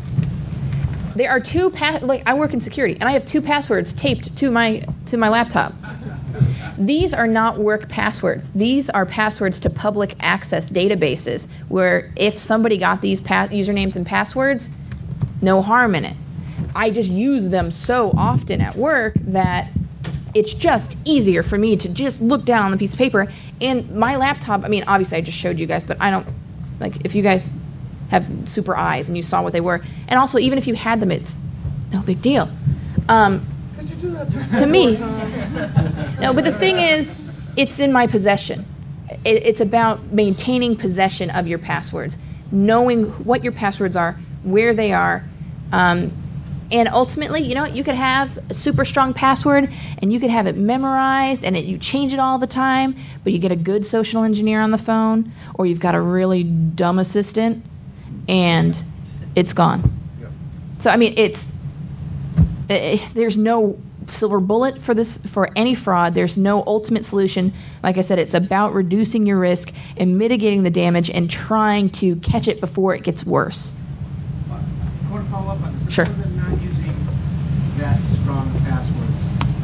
There are two I work in security, and I have two passwords taped to my laptop. These are not work passwords. These are passwords to public access databases, where if somebody got these usernames and passwords, no harm in it. I just use them so often at work that it's just easier for me to just look down on the piece of paper. And my laptop, I mean, obviously I just showed you guys, but I don't, if you guys have super eyes and you saw what they were, and also even if you had them, it's no big deal. Could you do that to me? No, but the thing is, it's in my possession. It's about maintaining possession of your passwords, knowing what your passwords are, where they are, and ultimately, you could have a super strong password and you could have it memorized and you change it all the time, but you get a good social engineer on the phone, or you've got a really dumb assistant and it's gone. Yep. So, I mean, there's no silver bullet for any fraud. There's no ultimate solution. Like I said, it's about reducing your risk and mitigating the damage and trying to catch it before it gets worse. I want to follow up on this. Sure. Suppose I'm not using that strong passwords.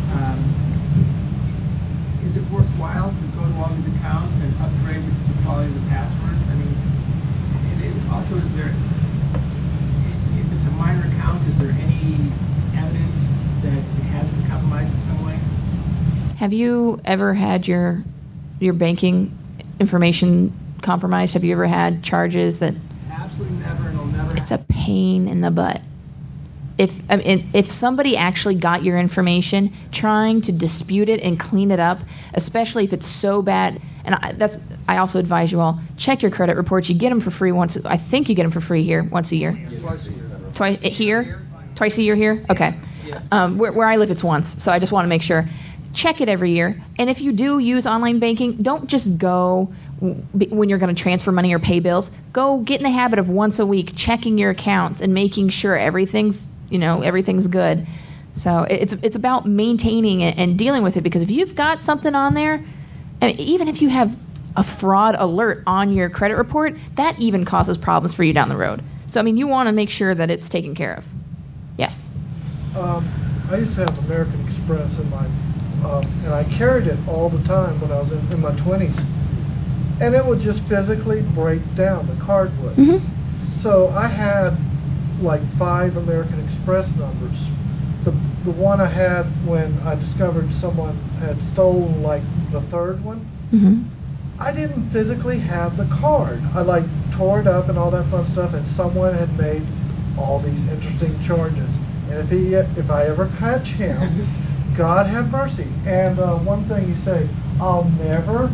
Is it worthwhile to go to all these accounts and upgrade the quality of the passwords? I mean, also, is there, if it's a minor account, is there any evidence that it has been compromised in some way? Have you ever had your banking information compromised? Have you ever had charges that? Absolutely never, and I'll never. It's a pain in the butt. If somebody actually got your information, trying to dispute it and clean it up, especially if it's so bad, and I also advise you all, check your credit reports. You get them for free I think you get them for free here once a year. Twice a year. Twice a year here? Okay. Where I live, it's once, so I just want to make sure. Check it every year. And if you do use online banking, don't just go when you're going to transfer money or pay bills. Go get in the habit of once a week checking your accounts and making sure everything's good. So it's about maintaining it and dealing with it, because if you've got something on there, and even if you have a fraud alert on your credit report, that even causes problems for you down the road. So, I mean, you want to make sure that it's taken care of. Yes? I used to have American Express in my, and I carried it all the time when I was in my 20s. And it would just physically break down, the card would. Mm-hmm. So I had like 5 American Express numbers. The one I had when I discovered someone had stolen like the 3rd one, mm-hmm. I didn't physically have the card. I tore it up and all that fun stuff, and someone had made all these interesting charges. And if I ever catch him, God have mercy. And one thing you say, I'll never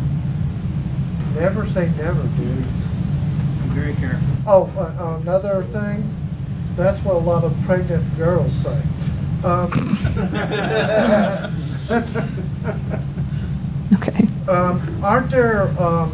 say never, dude. I'm very careful. Oh, another thing, That's what a lot of pregnant girls say. Okay. Aren't there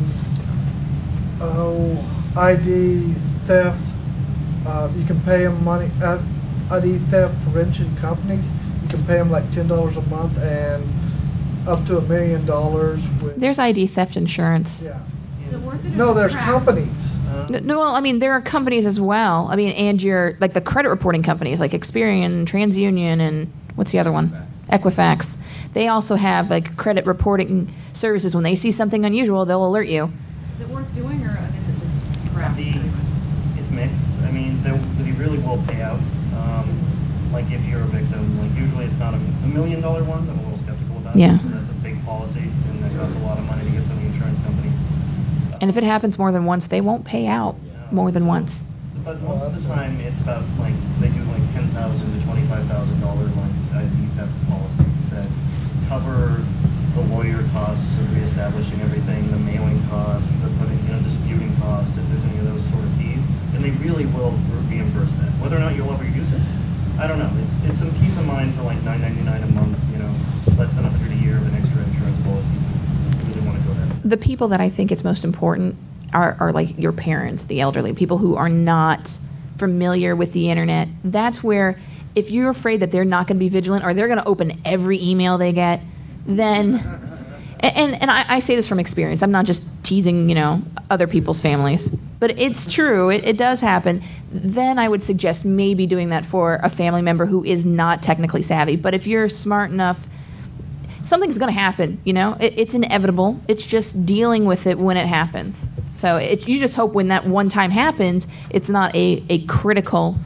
ID theft? You can pay them money. ID theft prevention companies. You can pay them like $10 a month and up to $1 million. There's ID theft insurance. Yeah. Is it worth it? No, there's companies. No, well, I mean, there are companies as well. I mean, and like the credit reporting companies like Experian, TransUnion, and what's the other one? Equifax. They also have like credit reporting services. When they see something unusual, they'll alert you. Is it worth doing, or is it just crap? It's mixed. I mean, they really will pay out. Like if you're a victim, like usually it's not $1 million ones. I'm a little skeptical about. Yeah. So that's a big policy, and that costs a lot of money to get from the insurance companies. And if it happens more than once, they won't pay out more than once. But most of the time, it's about like they do like $10,000 to $25,000 like ID theft policies that cover the lawyer costs of reestablishing everything, the mailing costs, the putting, disputing costs, if there's any of those sort of fees, and they really will reimburse that. Whether or not you'll ever use it, I don't know. It's some peace of mind for like $9.99 a month, less than $100 a year of an extra insurance policy. If you really want to go that. The people that I think it's most important are like your parents, the elderly, people who are not familiar with the internet. That's where, if you're afraid that they're not going to be vigilant or they're going to open every email they get, then, and I say this from experience. I'm not just teasing, other people's families, but it's true. It does happen. Then I would suggest maybe doing that for a family member who is not technically savvy. But if you're smart enough, something's going to happen, It's inevitable. It's just dealing with it when it happens. So you just hope when that one time happens, it's not a critical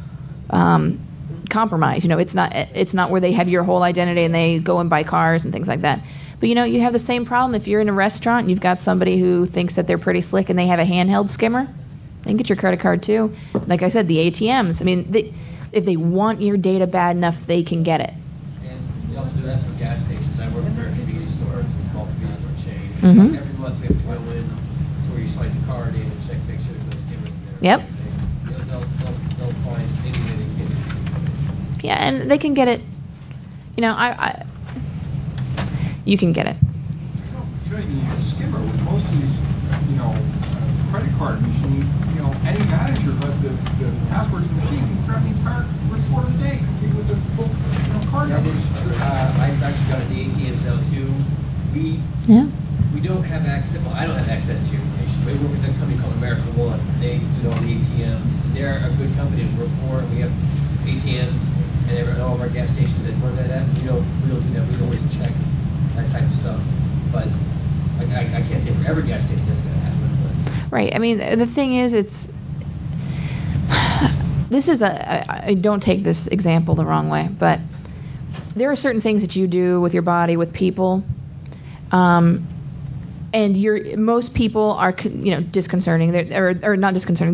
compromise. It's not where they have your whole identity and they go and buy cars and things like that. But, you have the same problem if you're in a restaurant and you've got somebody who thinks that they're pretty slick and they have a handheld skimmer. They can get your credit card, too. Like I said, the ATMs. I mean, if they want your data bad enough, they can get it. And we also do that for gas stations. I work for a convenience store, it's a small convenience store chain. Mm-hmm. Every month we have to go in where you slide your card in and check, make sure there's no skimmers in there. Yep. They'll find any way they can. Yeah, and they can get it. You can get it. You don't even need a skimmer. With most of these, credit card machines, any manager who has the password to the machine can grab the entire report of the day, complete with the full, card numbers. I've actually got the ATMs now too. We don't have access. Well, I don't have access to your information. We work with a company called America One. They do all the ATMs. They're a good company to work for. We have ATMs and all of our gas stations that work at that. We don't do that. We always check that type of stuff. But I can't say for every gas station that's going to happen. But. Right. I mean, the thing is, I don't take this example the wrong way, but there are certain things that you do with your body, with people, and most people are, disconcerting. Or not disconcerting.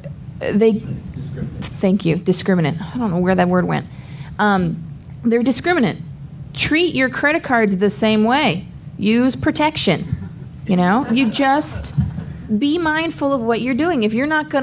Thank you. Discriminant. I don't know where that word went. They're discriminant. Treat your credit cards the same way. Use protection. You just be mindful of what you're doing. If you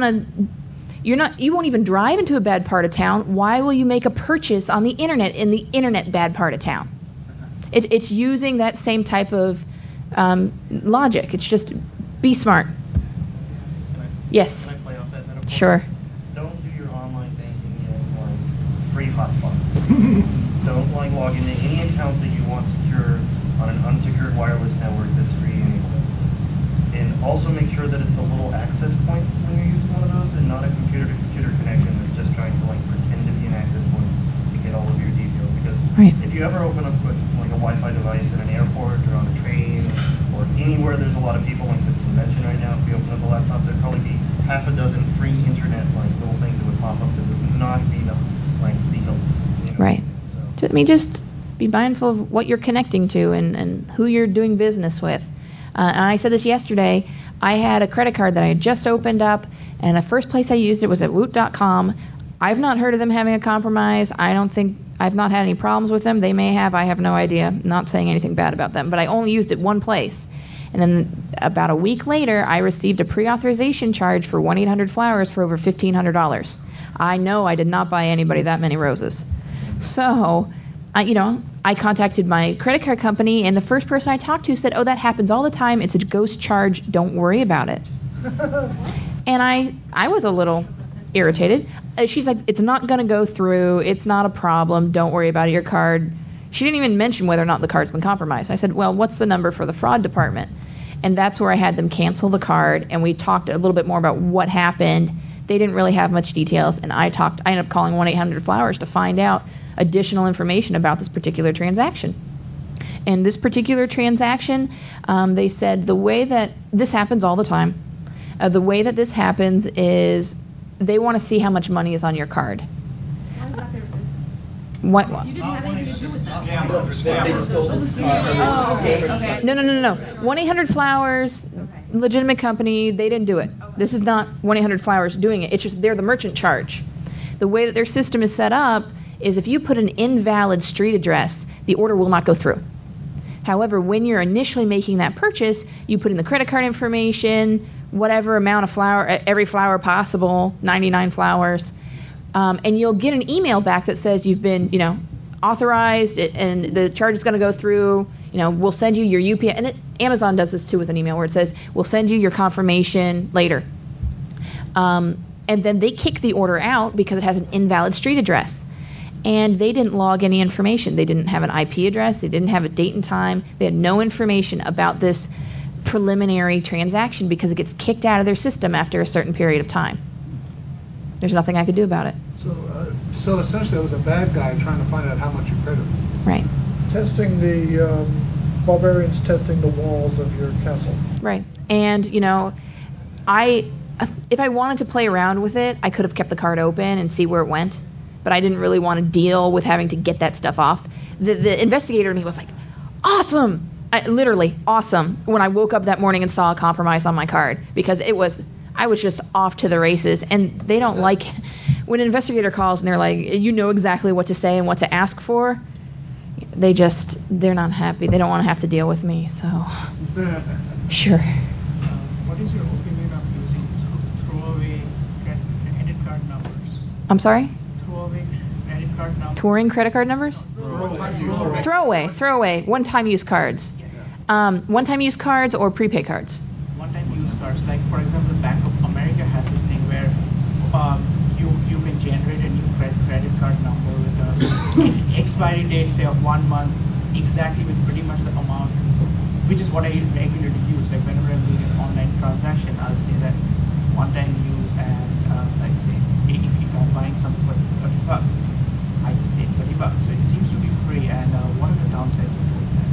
won't even drive into a bad part of town. Why will you make a purchase on the internet in the internet bad part of town? It's using that same type of logic. It's just be smart. Yes. Can I play off that metaphor? Sure. Don't do your online banking in free hotspots. Don't log into any account that you want secure on an unsecured wireless network that's free anyway. And also make sure that it's the little access point when you're using one of those and not a computer-to-computer connection that's just trying to pretend to be an access point to get all of your details. Because if you ever open up a Wi-Fi device in an airport or on a train or anywhere there's a lot of people, like this convention right now, if we open up a laptop, there'd probably be half a dozen free internet little things that would pop up that would not be legal. Right. So. I mean, just be mindful of what you're connecting to and who you're doing business with. And I said this yesterday. I had a credit card that I had just opened up, and the first place I used it was at Woot.com. I've not heard of them having a compromise. I don't think I've not had any problems with them. They may have. I have no idea. Not saying anything bad about them. But I only used it one place. And then about a week later, I received a pre-authorization charge for 1-800-Flowers for over $1,500. I know I did not buy anybody that many roses. So, I contacted my credit card company, and the first person I talked to said, "Oh, that happens all the time. It's a ghost charge. Don't worry about it." And I was a little irritated. She's like, "It's not going to go through. It's not a problem. Don't worry about it. Your card." She didn't even mention whether or not the card's been compromised. I said, "Well, what's the number for the fraud department?" And that's where I had them cancel the card, and we talked a little bit more about what happened. They didn't really have much details, and I ended up calling 1-800-Flowers to find out additional information about this particular transaction. And this particular transaction, they said the way that this happens all the time, the way that this happens is they want to see how much money is on your card. Why is that their business? What? You didn't have anything to do with that. They just stole the Oh, okay. No. 1-800-Flowers, legitimate company, they didn't do it. This is not 1-800-Flowers doing it. It's just they're the merchant charge. The way that their system is set up is if you put an invalid street address, the order will not go through. However, when you're initially making that purchase, you put in the credit card information, whatever amount of flower, every flower possible, 99 flowers, and you'll get an email back that says you've been, authorized and the charge is going to go through. We'll send you your UPS, and Amazon does this too with an email where it says, we'll send you your confirmation later. And then they kick the order out because it has an invalid street address. And they didn't log any information. They didn't have an IP address. They didn't have a date and time. They had no information about this preliminary transaction because it gets kicked out of their system after a certain period of time. There's nothing I could do about it. So essentially, it was a bad guy trying to find out how much you credit. Right. Testing the barbarians testing the walls of your castle. Right. And if I wanted to play around with it, I could have kept the card open and see where it went. But I didn't really want to deal with having to get that stuff off. The investigator in me was like, awesome! Literally awesome when I woke up that morning and saw a compromise on my card, because I was just off to the races. And they don't like when an investigator calls and they're like, you know exactly what to say and what to ask for. They're not happy. They don't want to have to deal with me. So sure. What is your opinion of using throwaway credit card numbers? I'm sorry? Throwaway credit card numbers. Touring credit card numbers? Throwaway. One-time use cards. One-time use cards or prepaid cards? One-time use cards. Like, for example, Bank of America has this thing where you can generate a new credit card number with an expiry date, say, of 1 month, exactly with pretty much the amount, which is what I regularly use. Like, whenever I'm doing an online transaction, I'll say that one-time use, and like, say, if I'm buying something for $30, I just say $30. So it seems to be free, and what are the downsides of doing that?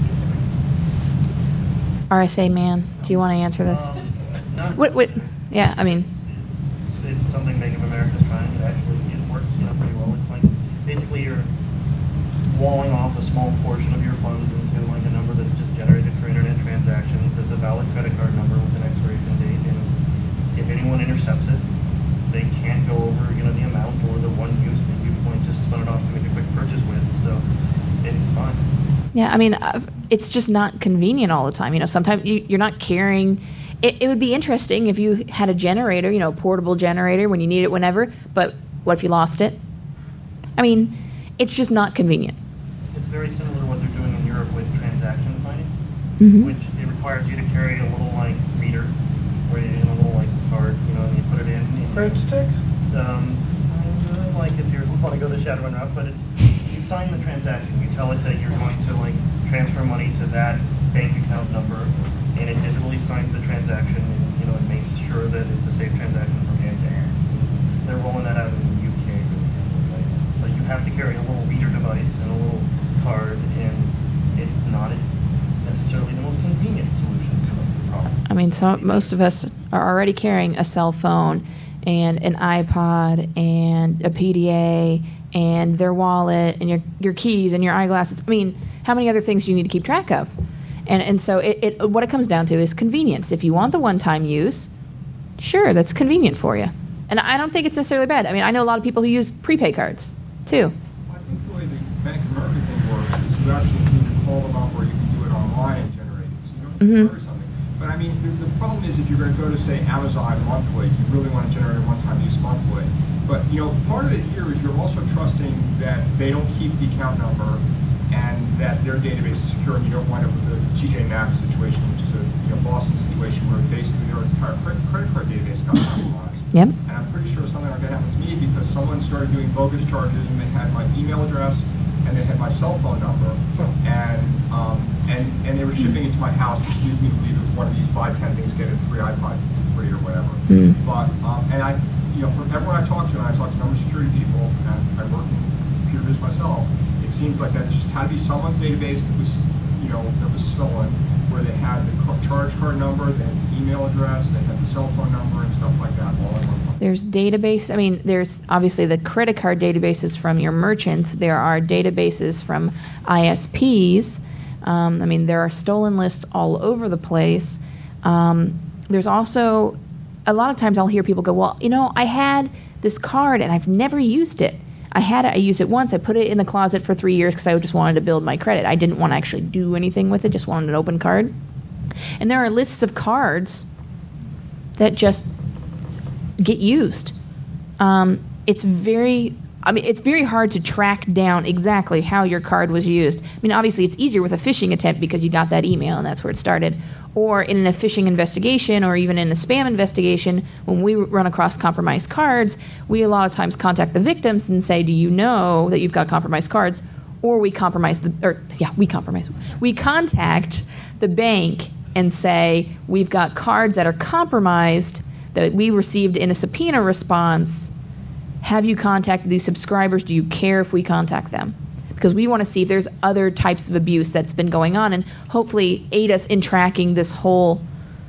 RSA man, do you want to answer this? Yeah, I mean, it's something Bank of America's trying. It works, pretty well. It's like basically you're walling off a small portion of your funds into like a number that's just generated for internet transactions. That's a valid credit card number with an expiration date, and if anyone intercepts it, they can't go over, the amount or the one use that you just spun it off to make a quick purchase with. So it's fine. Yeah, I mean, it's just not convenient all the time. Sometimes you're not carrying. It would be interesting if you had a generator, a portable generator when you need it whenever, but what if you lost it? I mean, it's just not convenient. It's very similar to what they're doing in Europe with transaction signing, which it requires you to carry a little, reader, where you in a little, card, and you put it in. Credit stick? If you want to go the Shadowrun route, but you sign the transaction. You tell it that you're going to, transfer money to that bank account number, and it digitally signs the transaction, and it makes sure that it's a safe transaction from hand to hand. They're rolling that out in the UK right now. But you have to carry a little reader device and a little card, and it's not necessarily the most convenient solution to the problem. I mean, most of us are already carrying a cell phone and an iPod and a PDA and their wallet and your keys and your eyeglasses. I mean, how many other things do you need to keep track of? And so what it comes down to is convenience. If you want the one-time use, sure, that's convenient for you. And I don't think it's necessarily bad. I mean, I know a lot of people who use prepaid cards, too. I think the way Bank of America thing works is you actually can either call them up or you can do it online and generate it. So you don't have to order something. But I mean, the problem is if you're going to go to, say, Amazon monthly, you really want to generate a one-time use monthly. But, part of it here is you're also trusting that they don't keep the account number and that their database is secure, and you don't wind up with the TJ Maxx situation, which is a Boston situation where basically their entire credit card database got compromised. Yep. And I'm pretty sure something like that happened to me because someone started doing bogus charges and they had my email address and they had my cell phone number, and they were shipping it to my house, which leads me to believe it was one of these buy 10 things, get a free iPod free or whatever. But and I, from everyone I talked to, and I talked to a number of security people, and I work in computer business myself, it seems like that just had to be someone's database that was, that was stolen, where they had the charge card number, they had the email address, they had the cell phone number and stuff like that all in one place. There's database. I mean, there's obviously the credit card databases from your merchants. There are databases from ISPs. I mean, there are stolen lists all over the place. There's also, a lot of times I'll hear people go, well, I had this card and I've never used it. I used it once. I put it in the closet for 3 years because I just wanted to build my credit. I didn't want to actually do anything with it, just wanted an open card. And there are lists of cards that just get used. It's very hard to track down exactly how your card was used. I mean, obviously it's easier with a phishing attempt because you got that email and that's where it started. Or in a phishing investigation or even in a spam investigation, when we run across compromised cards, we a lot of times contact the victims and say, do you know that you've got compromised cards? Or we contact the bank and say, we've got cards that are compromised that we received in a subpoena response. Have you contacted these subscribers? Do you care if we contact them? Because we want to see if there's other types of abuse that's been going on and hopefully aid us in tracking this whole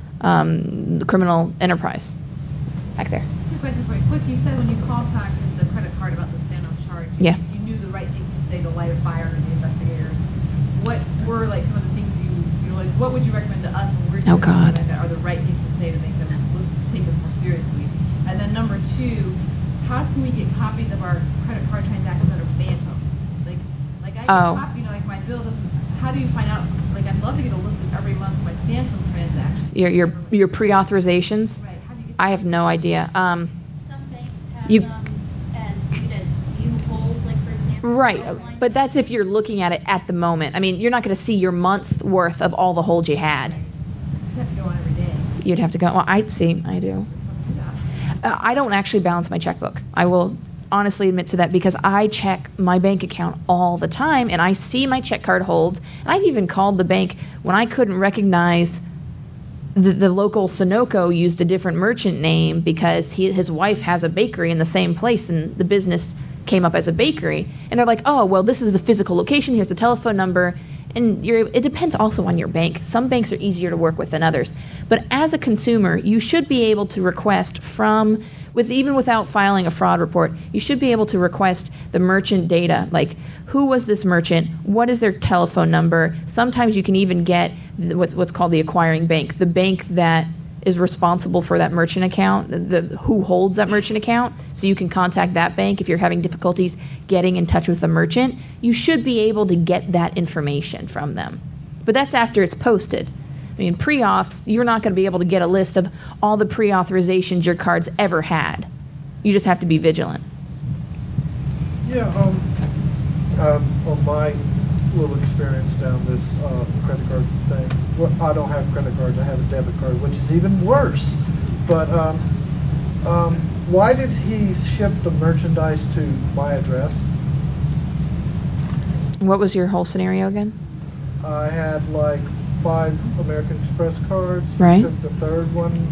criminal enterprise. Back there. 2 questions for you. Quick, you said when you contacted the credit card about the stand-up charge, you knew the right thing to say to light a fire under the investigators. What were some of the things what would you recommend to us when we're doing something like that are the right things to say to make them take us more seriously? And then number 2, how can we get copies of our credit card transactions that are phantom? I get copy, my bill doesn't. How do you find out? I'd love to get a list of every month of my phantom transactions. Your pre-authorizations. Right. How do you get I have no idea. Some banks have them and viewed as view holds, for example. Right, but that's if you're looking at it at the moment. I mean, you're not going to see your month worth of all the holds you had. You'd have to go on every day. You'd have to go. Well, I do. I don't actually balance my checkbook. I will honestly admit to that because I check my bank account all the time and I see my check card holds. And I've even called the bank when I couldn't recognize the local Sunoco used a different merchant name because his wife has a bakery in the same place and the business came up as a bakery. And they're like, oh, well, this is the physical location. Here's the telephone number. And it depends also on your bank. Some banks are easier to work with than others. But as a consumer, you should be able to request even without filing a fraud report, you should be able to request the merchant data, like who was this merchant, what is their telephone number. Sometimes you can even get what's called the acquiring bank, the bank that is responsible for that merchant account, who holds that merchant account, so you can contact that bank if you're having difficulties getting in touch with the merchant. You should be able to get that information from them. But that's after it's posted. I mean, pre-auths, you're not going to be able to get a list of all the pre-authorizations your cards ever had. You just have to be vigilant. Yeah, on my little experience down this credit card thing, I don't have credit cards, I have a debit card, which is even worse. But why did he ship the merchandise to my address? What was your whole scenario again? I had 5 American Express cards. Right. He took the third one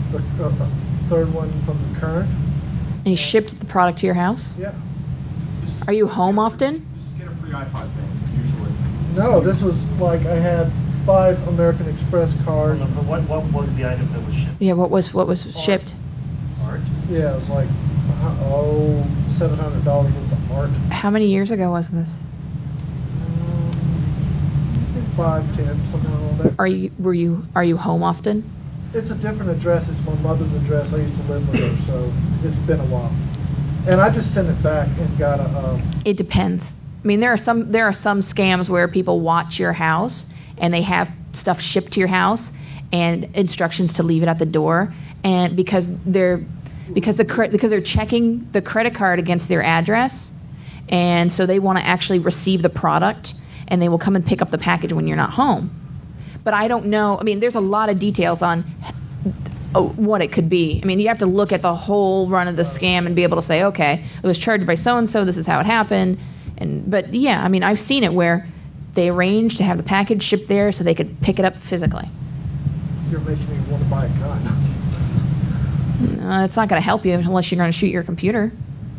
from the Current. And he shipped the product to your house? Yeah. Are you home often? Just get a free iPod thing, usually. No, this was I had 5 American Express cards. But what was the item that was shipped? Yeah, what was shipped? Art? Yeah, it was $700 worth of art. How many years ago was this? 5, 10, something like that. Are you home often? It's a different address. It's my mother's address. I used to live with her, so it's been a while. And I just sent it back and got a... It depends. I mean, there are some scams where people watch your house and they have stuff shipped to your house and instructions to leave it at the door, and because they're checking the credit card against their address, and so they want to actually receive the product, and they will come and pick up the package when you're not home. But I don't know. I mean, there's a lot of details on what it could be. I mean, you have to look at the whole run of the scam and be able to say, okay, it was charged by so and so. This is how it happened. But yeah, I mean, I've seen it where they arranged to have the package shipped there so they could pick it up physically. You're making me want to buy a gun. It's not going to help you unless you're going to shoot your computer.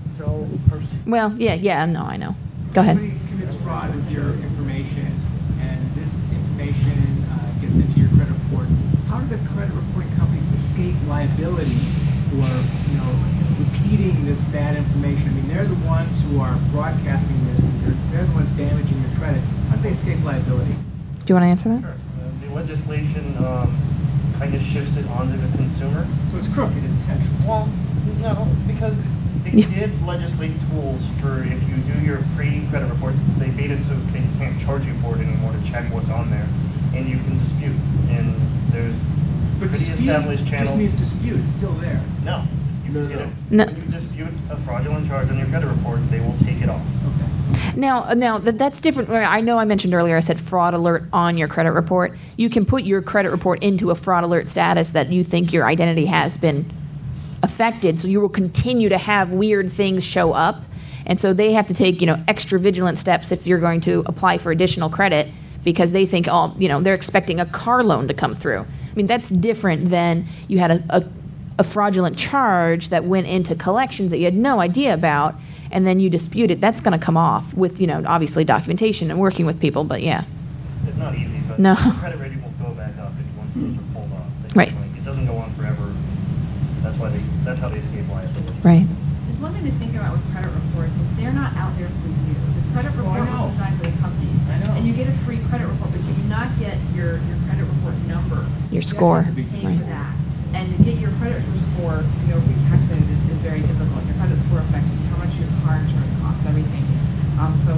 Well, yeah, no, I know. Go ahead. Somebody commits fraud with your information, and this information gets into your credit report. How do the credit reporting companies escape liability for, repeating this bad information? I mean, they're the ones who are broadcasting this, and they're the ones damaging your credit. How do they escape liability? Do you want to answer that? Sure. The legislation kind of shifts it onto the consumer. So it's crooked intentionally. Well, no, because they did legislate tools for if you do your pre-credit report, they made it so they can't charge you for it anymore to check what's on there, and you can dispute. And there's pretty established channels. Just means dispute. It's still there. No. No. When you dispute a fraudulent charge on your credit report, they will take it off. Okay. Now that's different. I know I mentioned earlier I said fraud alert on your credit report. You can put your credit report into a fraud alert status that you think your identity has been affected, so you will continue to have weird things show up, and so they have to take extra vigilant steps if you're going to apply for additional credit because they think they're expecting a car loan to come through. I mean, that's different than you had a fraudulent charge that went into collections that you had no idea about, and then you dispute it. That's going to come off with obviously documentation and working with people. But yeah, it's not easy. But no. The credit rating will go back up if once those are pulled off. Right. It doesn't go on forever. That's how they escape liability. Right. There's one thing to think about with credit reports is they're not out there for you. The credit report was designed for the company. I know. And you get a free credit report, but you do not get your credit report number. Your score. You have to pay for that. And to get your credit score, recalculated is very difficult. Your credit score affects how much your car insurance costs, everything. So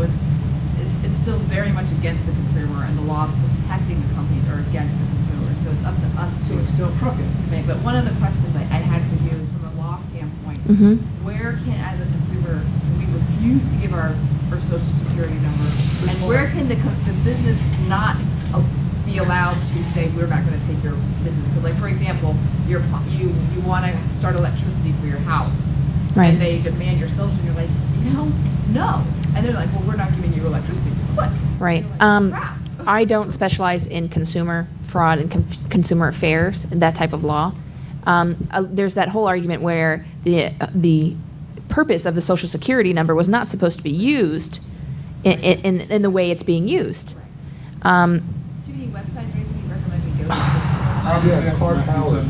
it's still very much against the consumer, and the laws protecting the companies are against the consumer. So it's up to us. So it's still crooked. To make. But one of the questions I had for you is from a law standpoint, where can, as a consumer, we refuse to give our social security number, and where can the business not be allowed to say we're not going to take your business? Because, like, for example, you want to start electricity for your house, right, and they demand your social, and you're like, no, and they're like, well, we're not giving you electricity. What? Right. Crap. I don't specialize in consumer fraud and consumer affairs and that type of law. There's that whole argument where the purpose of the Social Security number was not supposed to be used in the way it's being used. Do you have any websites or anything you recommend we go to? Yeah, Clark Howard.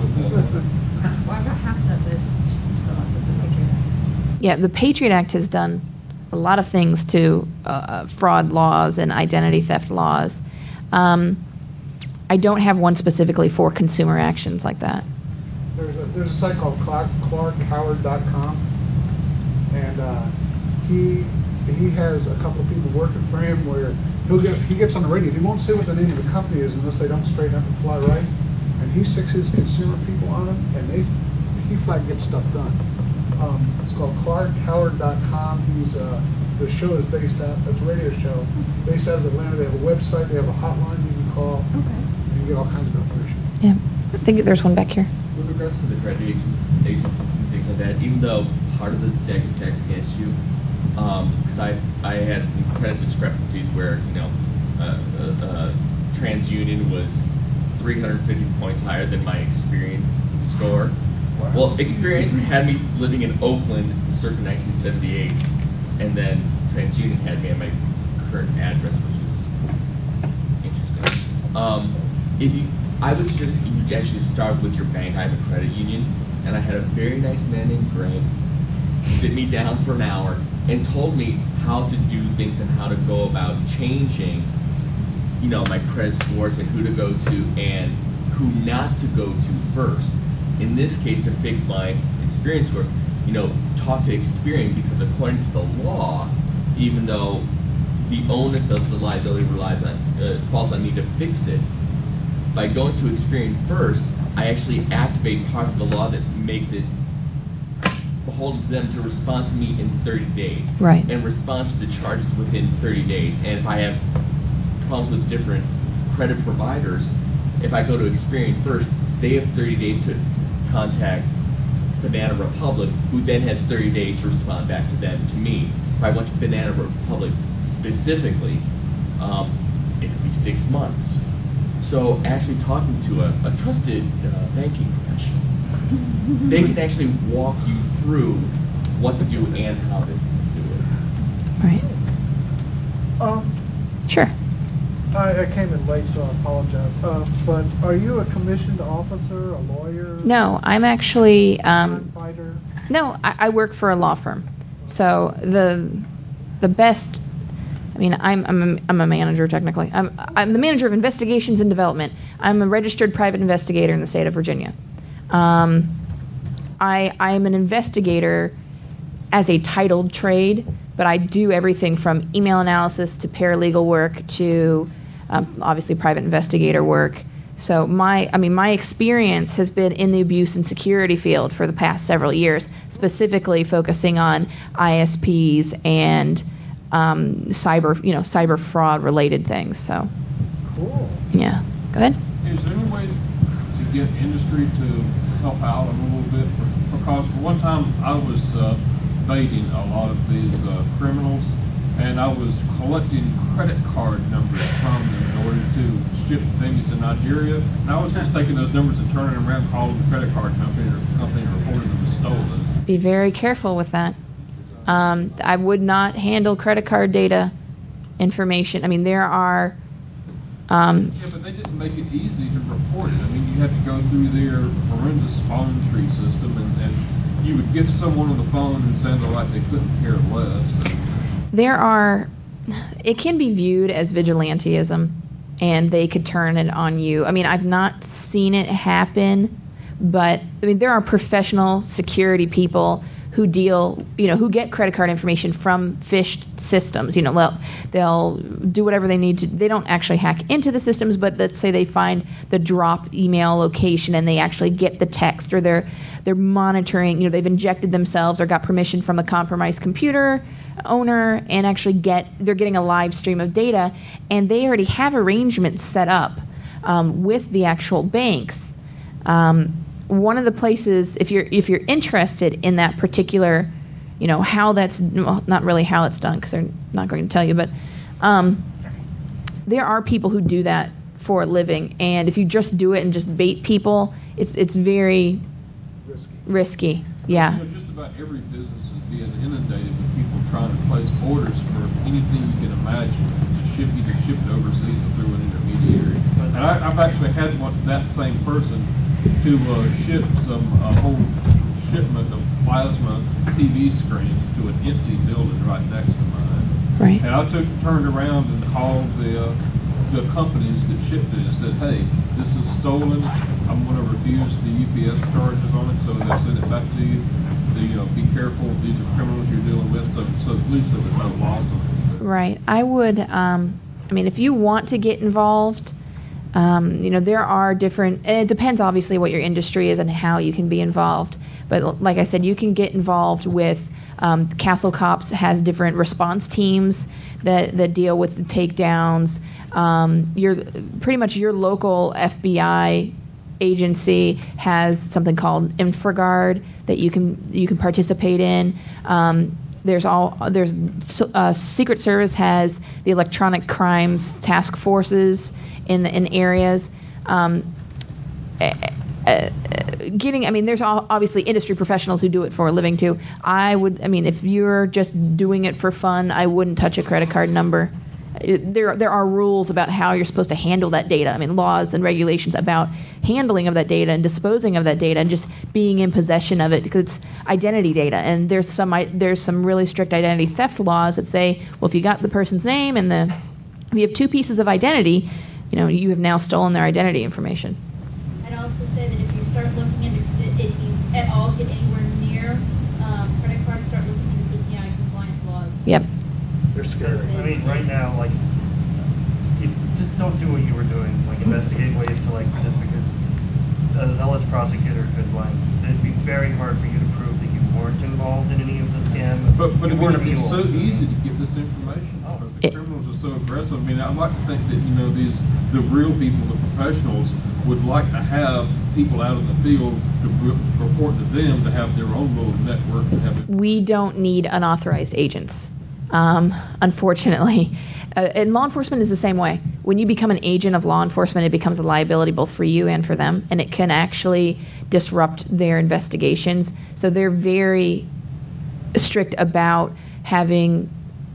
Well, I've got half of that, but still not supposed to be Patriot Act. Yeah, the Patriot Act has done a lot of things to fraud laws and identity theft laws. I don't have one specifically for consumer actions like that. There's a site called ClarkHoward.com, and he has a couple of people working for him where he gets on the radio. He won't say what the name of the company is unless they don't straighten up and fly right, and he sticks his consumer people on them, and he flat gets stuff done. It's called ClarkHoward.com. The show is based out. It's a radio show based out of Atlanta. They have a website. They have a hotline you can call. Okay. You get all kinds of information. Yeah, I think there's one back here. With regards to the credit agencies and things like that, even though part of the deck is stacked against you, because I had some credit discrepancies where TransUnion was 350 points higher than my Experian score. Wow. Well, Experian had me living in Oakland circa 1978, and then TransUnion had me at my current address, which was interesting. I would suggest you guys should start with your bank. I have a credit union, and I had a very nice man named Greg sit me down for an hour and told me how to do things and how to go about changing, my credit scores and who to go to and who not to go to first. In this case, to fix my Experian scores, talk to Experian, because according to the law, even though the onus of the liability falls on me to fix it. By going to Experian first, I actually activate parts of the law that makes it beholden to them to respond to me in 30 days. Right. And respond to the charges within 30 days. And if I have problems with different credit providers, if I go to Experian first, they have 30 days to contact Banana Republic, who then has 30 days to respond back to me. If I went to Banana Republic specifically, it could be 6 months. So actually talking to a trusted banking professional, they can actually walk you through what to do and how to do it. Right. Sure. I came in late, so I apologize. But are you a commissioned officer, a lawyer? No, I'm actually. Fighter? No, I work for a law firm. So the best. I mean, I'm a manager technically. I'm the manager of investigations and development. I'm a registered private investigator in the state of Virginia. I am an investigator as a titled trade, but I do everything from email analysis to paralegal work to obviously private investigator work. So my experience has been in the abuse and security field for the past several years, specifically focusing on ISPs and cyber fraud related things. So cool. Yeah. Go ahead. Is there any way to get industry to help out a little bit? Because for one time I was baiting a lot of these criminals, and I was collecting credit card numbers from them in order to ship things to Nigeria. And I was just taking those numbers and turning them around, calling the credit card company and reporting them as stolen. Be very careful with that. I would not handle credit card data information. I mean, there are. Yeah, but they didn't make it easy to report it. I mean, you had to go through their horrendous phone tree system, and you would get someone on the phone who sounded like they couldn't care less. It can be viewed as vigilantism, and they could turn it on you. I mean, I've not seen it happen, but I mean, there are professional security people who who get credit card information from phished systems. They'll do whatever they need to. They don't actually hack into the systems, but let's say they find the drop email location and they actually get the text, or they're monitoring. They've injected themselves or got permission from a compromised computer owner, and actually they're getting a live stream of data, and they already have arrangements set up with the actual banks. One of the places, if you're interested in that particular, how that's, well, not really how it's done, because they're not going to tell you, but there are people who do that for a living, and if you just do it and just bait people, it's very risky. Yeah. Just about every business is being inundated with people trying to place orders for anything you can imagine to ship it overseas or through an intermediary. And I've actually had that same person to ship a whole shipment of plasma TV screens to an empty building right next to mine. Right. And I turned around and called the companies that shipped it and said, hey, this is stolen. I'm going to refuse the UPS charges on it, so they'll send it back to you. Be careful. These are criminals you're dealing with, so at least there was no loss of it. Right. I would, if you want to get involved, there are different, and it depends obviously what your industry is and how you can be involved. But like I said, you can get involved with, Castle Cops has different response teams that deal with the takedowns. Your local FBI agency has something called InfraGard that you can participate in. Secret Service has the electronic crimes task forces in areas. There's obviously industry professionals who do it for a living too. If you're just doing it for fun, I wouldn't touch a credit card number. There are rules about how you're supposed to handle that data. Laws and regulations about handling of that data and disposing of that data and just being in possession of it, because it's identity data. And there's some really strict identity theft laws that say, well, if you got the person's name and if you have two pieces of identity, you have now stolen their identity information. I'd also say that if you start looking into, if you at all get anywhere near credit cards, start looking into PCI compliance laws. Yep. They're scary. I mean, right now, like, just don't do what you were doing. Like, investigate ways to, like, just because a zealous prosecutor could, like, it'd be very hard for you to prove that you weren't involved in any of the scam. But you weren't a mule. it's so easy to get this information because the criminals are so aggressive. I mean, I'd like to think that, the real people, the professionals, would like to have people out in the field to report to them to have their own little network. We don't need unauthorized agents, unfortunately. And law enforcement is the same way. When you become an agent of law enforcement, it becomes a liability both for you and for them, and it can actually disrupt their investigations. So they're very strict about having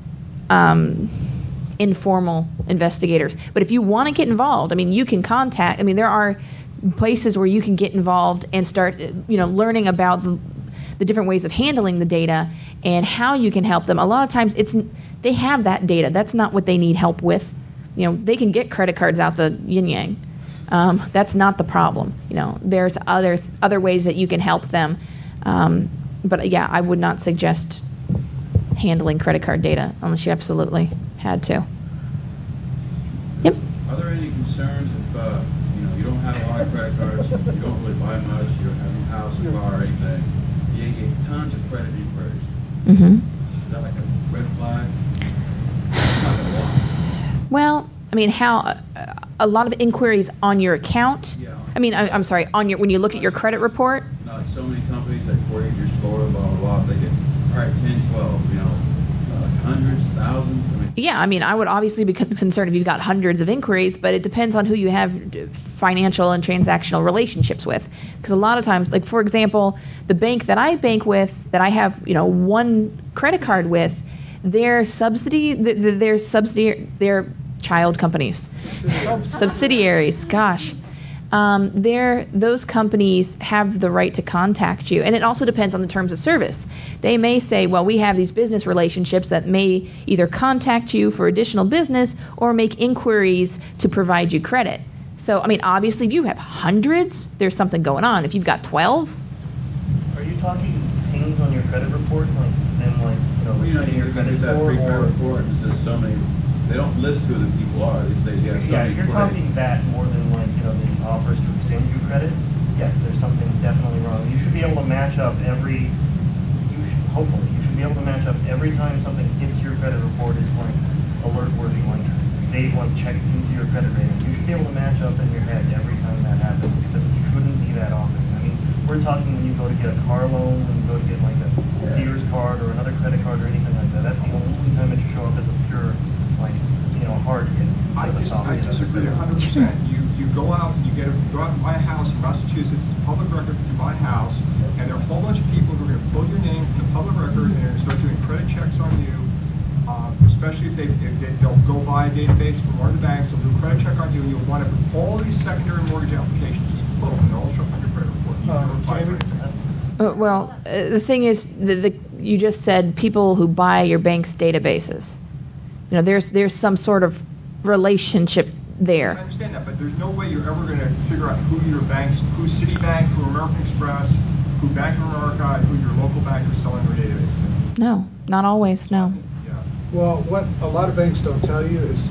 informal investigators. But if you want to get involved, I mean, you can contact, I mean, there are places where you can get involved and start, learning about the different ways of handling the data and how you can help them. A lot of times they have that data. That's not what they need help with. They can get credit cards out the yin-yang. That's not the problem. There's other ways that you can help them. But yeah, I would not suggest handling credit card data unless you absolutely had to. Yep. Are there any concerns if you don't have a lot of credit cards, you don't really buy much, you don't have a house or car or anything, you get tons of credit inquiries? Mm-hmm. Is that like a red flag? It's not gonna lie. Well, I mean, how a lot of inquiries on your account. Yeah. I mean, I'm sorry, when you look at your credit report. No, like so many companies that query your score, blah blah blah. They get 10, 12, hundreds, thousands. Yeah, I mean, I would obviously be concerned if you've got hundreds of inquiries, but it depends on who you have financial and transactional relationships with. Because a lot of times, like for example, the bank that I bank with, that I have, one credit card with, their child companies, subsidiaries. Gosh. Those companies have the right to contact you, and it also depends on the terms of service. They may say, well, we have these business relationships that may either contact you for additional business or make inquiries to provide you credit. So, I mean, obviously, if you have hundreds, there's something going on. If you've got 12, are you talking things on your credit report, your credit score, or report and says so many. They don't list who the people are. They say, yeah, if you're talking that more than the offers to extend you credit, yes, there's something definitely wrong. You should be able to match up every time something hits your credit report is alert worthy, they check into your credit rating. You should be able to match up in your head every time that happens because it shouldn't be that often. I mean, we're talking when you go to get a car loan, when you go to get a Sears card or another credit card or anything like that. That's the only time it should show up as a pure hard hit. I disagree 100%. You go out and go out and buy a house in Massachusetts. It's a public record. You buy a house, and there are a whole bunch of people who are going to pull your name from the public record and they're going to start doing credit checks on you. Especially if they'll go buy a database from one of the banks, they'll do a credit check on you, and you'll wind up with all these secondary mortgage applications just boom, and they're all shown on your credit report. Well, the thing is, you just said people who buy your bank's databases. There's some sort of relationship there. I understand that, but there's no way you're ever going to figure out who your banks, who's Citibank, who American Express, who Bank of America, and who your local bank is selling their database to. No, not always, no. Yeah. Well, what a lot of banks don't tell you is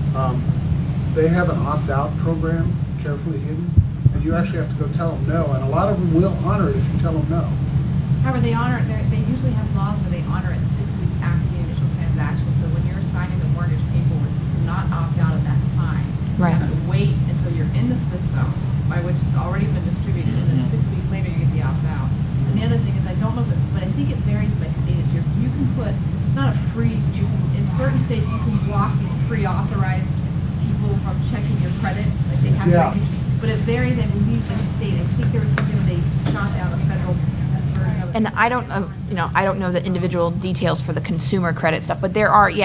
they have an opt-out program carefully hidden, and you actually have to go tell them no, and a lot of them will honor it if you tell them no. However, they honor it. They usually have laws where they honor it 6 weeks after the initial transaction. So when you're signing the mortgage paperwork, you do not opt out at that time. Right. You have to wait until you're in the system, by which it's already been distributed, and then 6 weeks later you get the opt-out. And the other thing is, I don't know if but I think it varies by state. You can put, it's not a freeze, but in certain states you can block these pre-authorized people from checking your credit, like they have. Yeah. But it varies, I believe, by state. I think there was something when they shot down a federal. And I don't know the individual details for the consumer credit stuff, but there are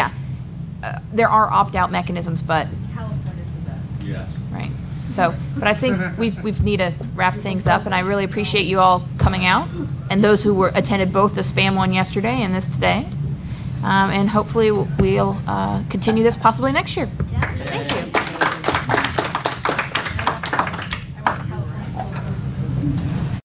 opt-out mechanisms, but California's the best. Yes. Right. So, but I think we need to wrap things up, and I really appreciate you all coming out, and those who attended both the spam one yesterday and this today, and hopefully we'll continue this possibly next year. Yeah. Thank you.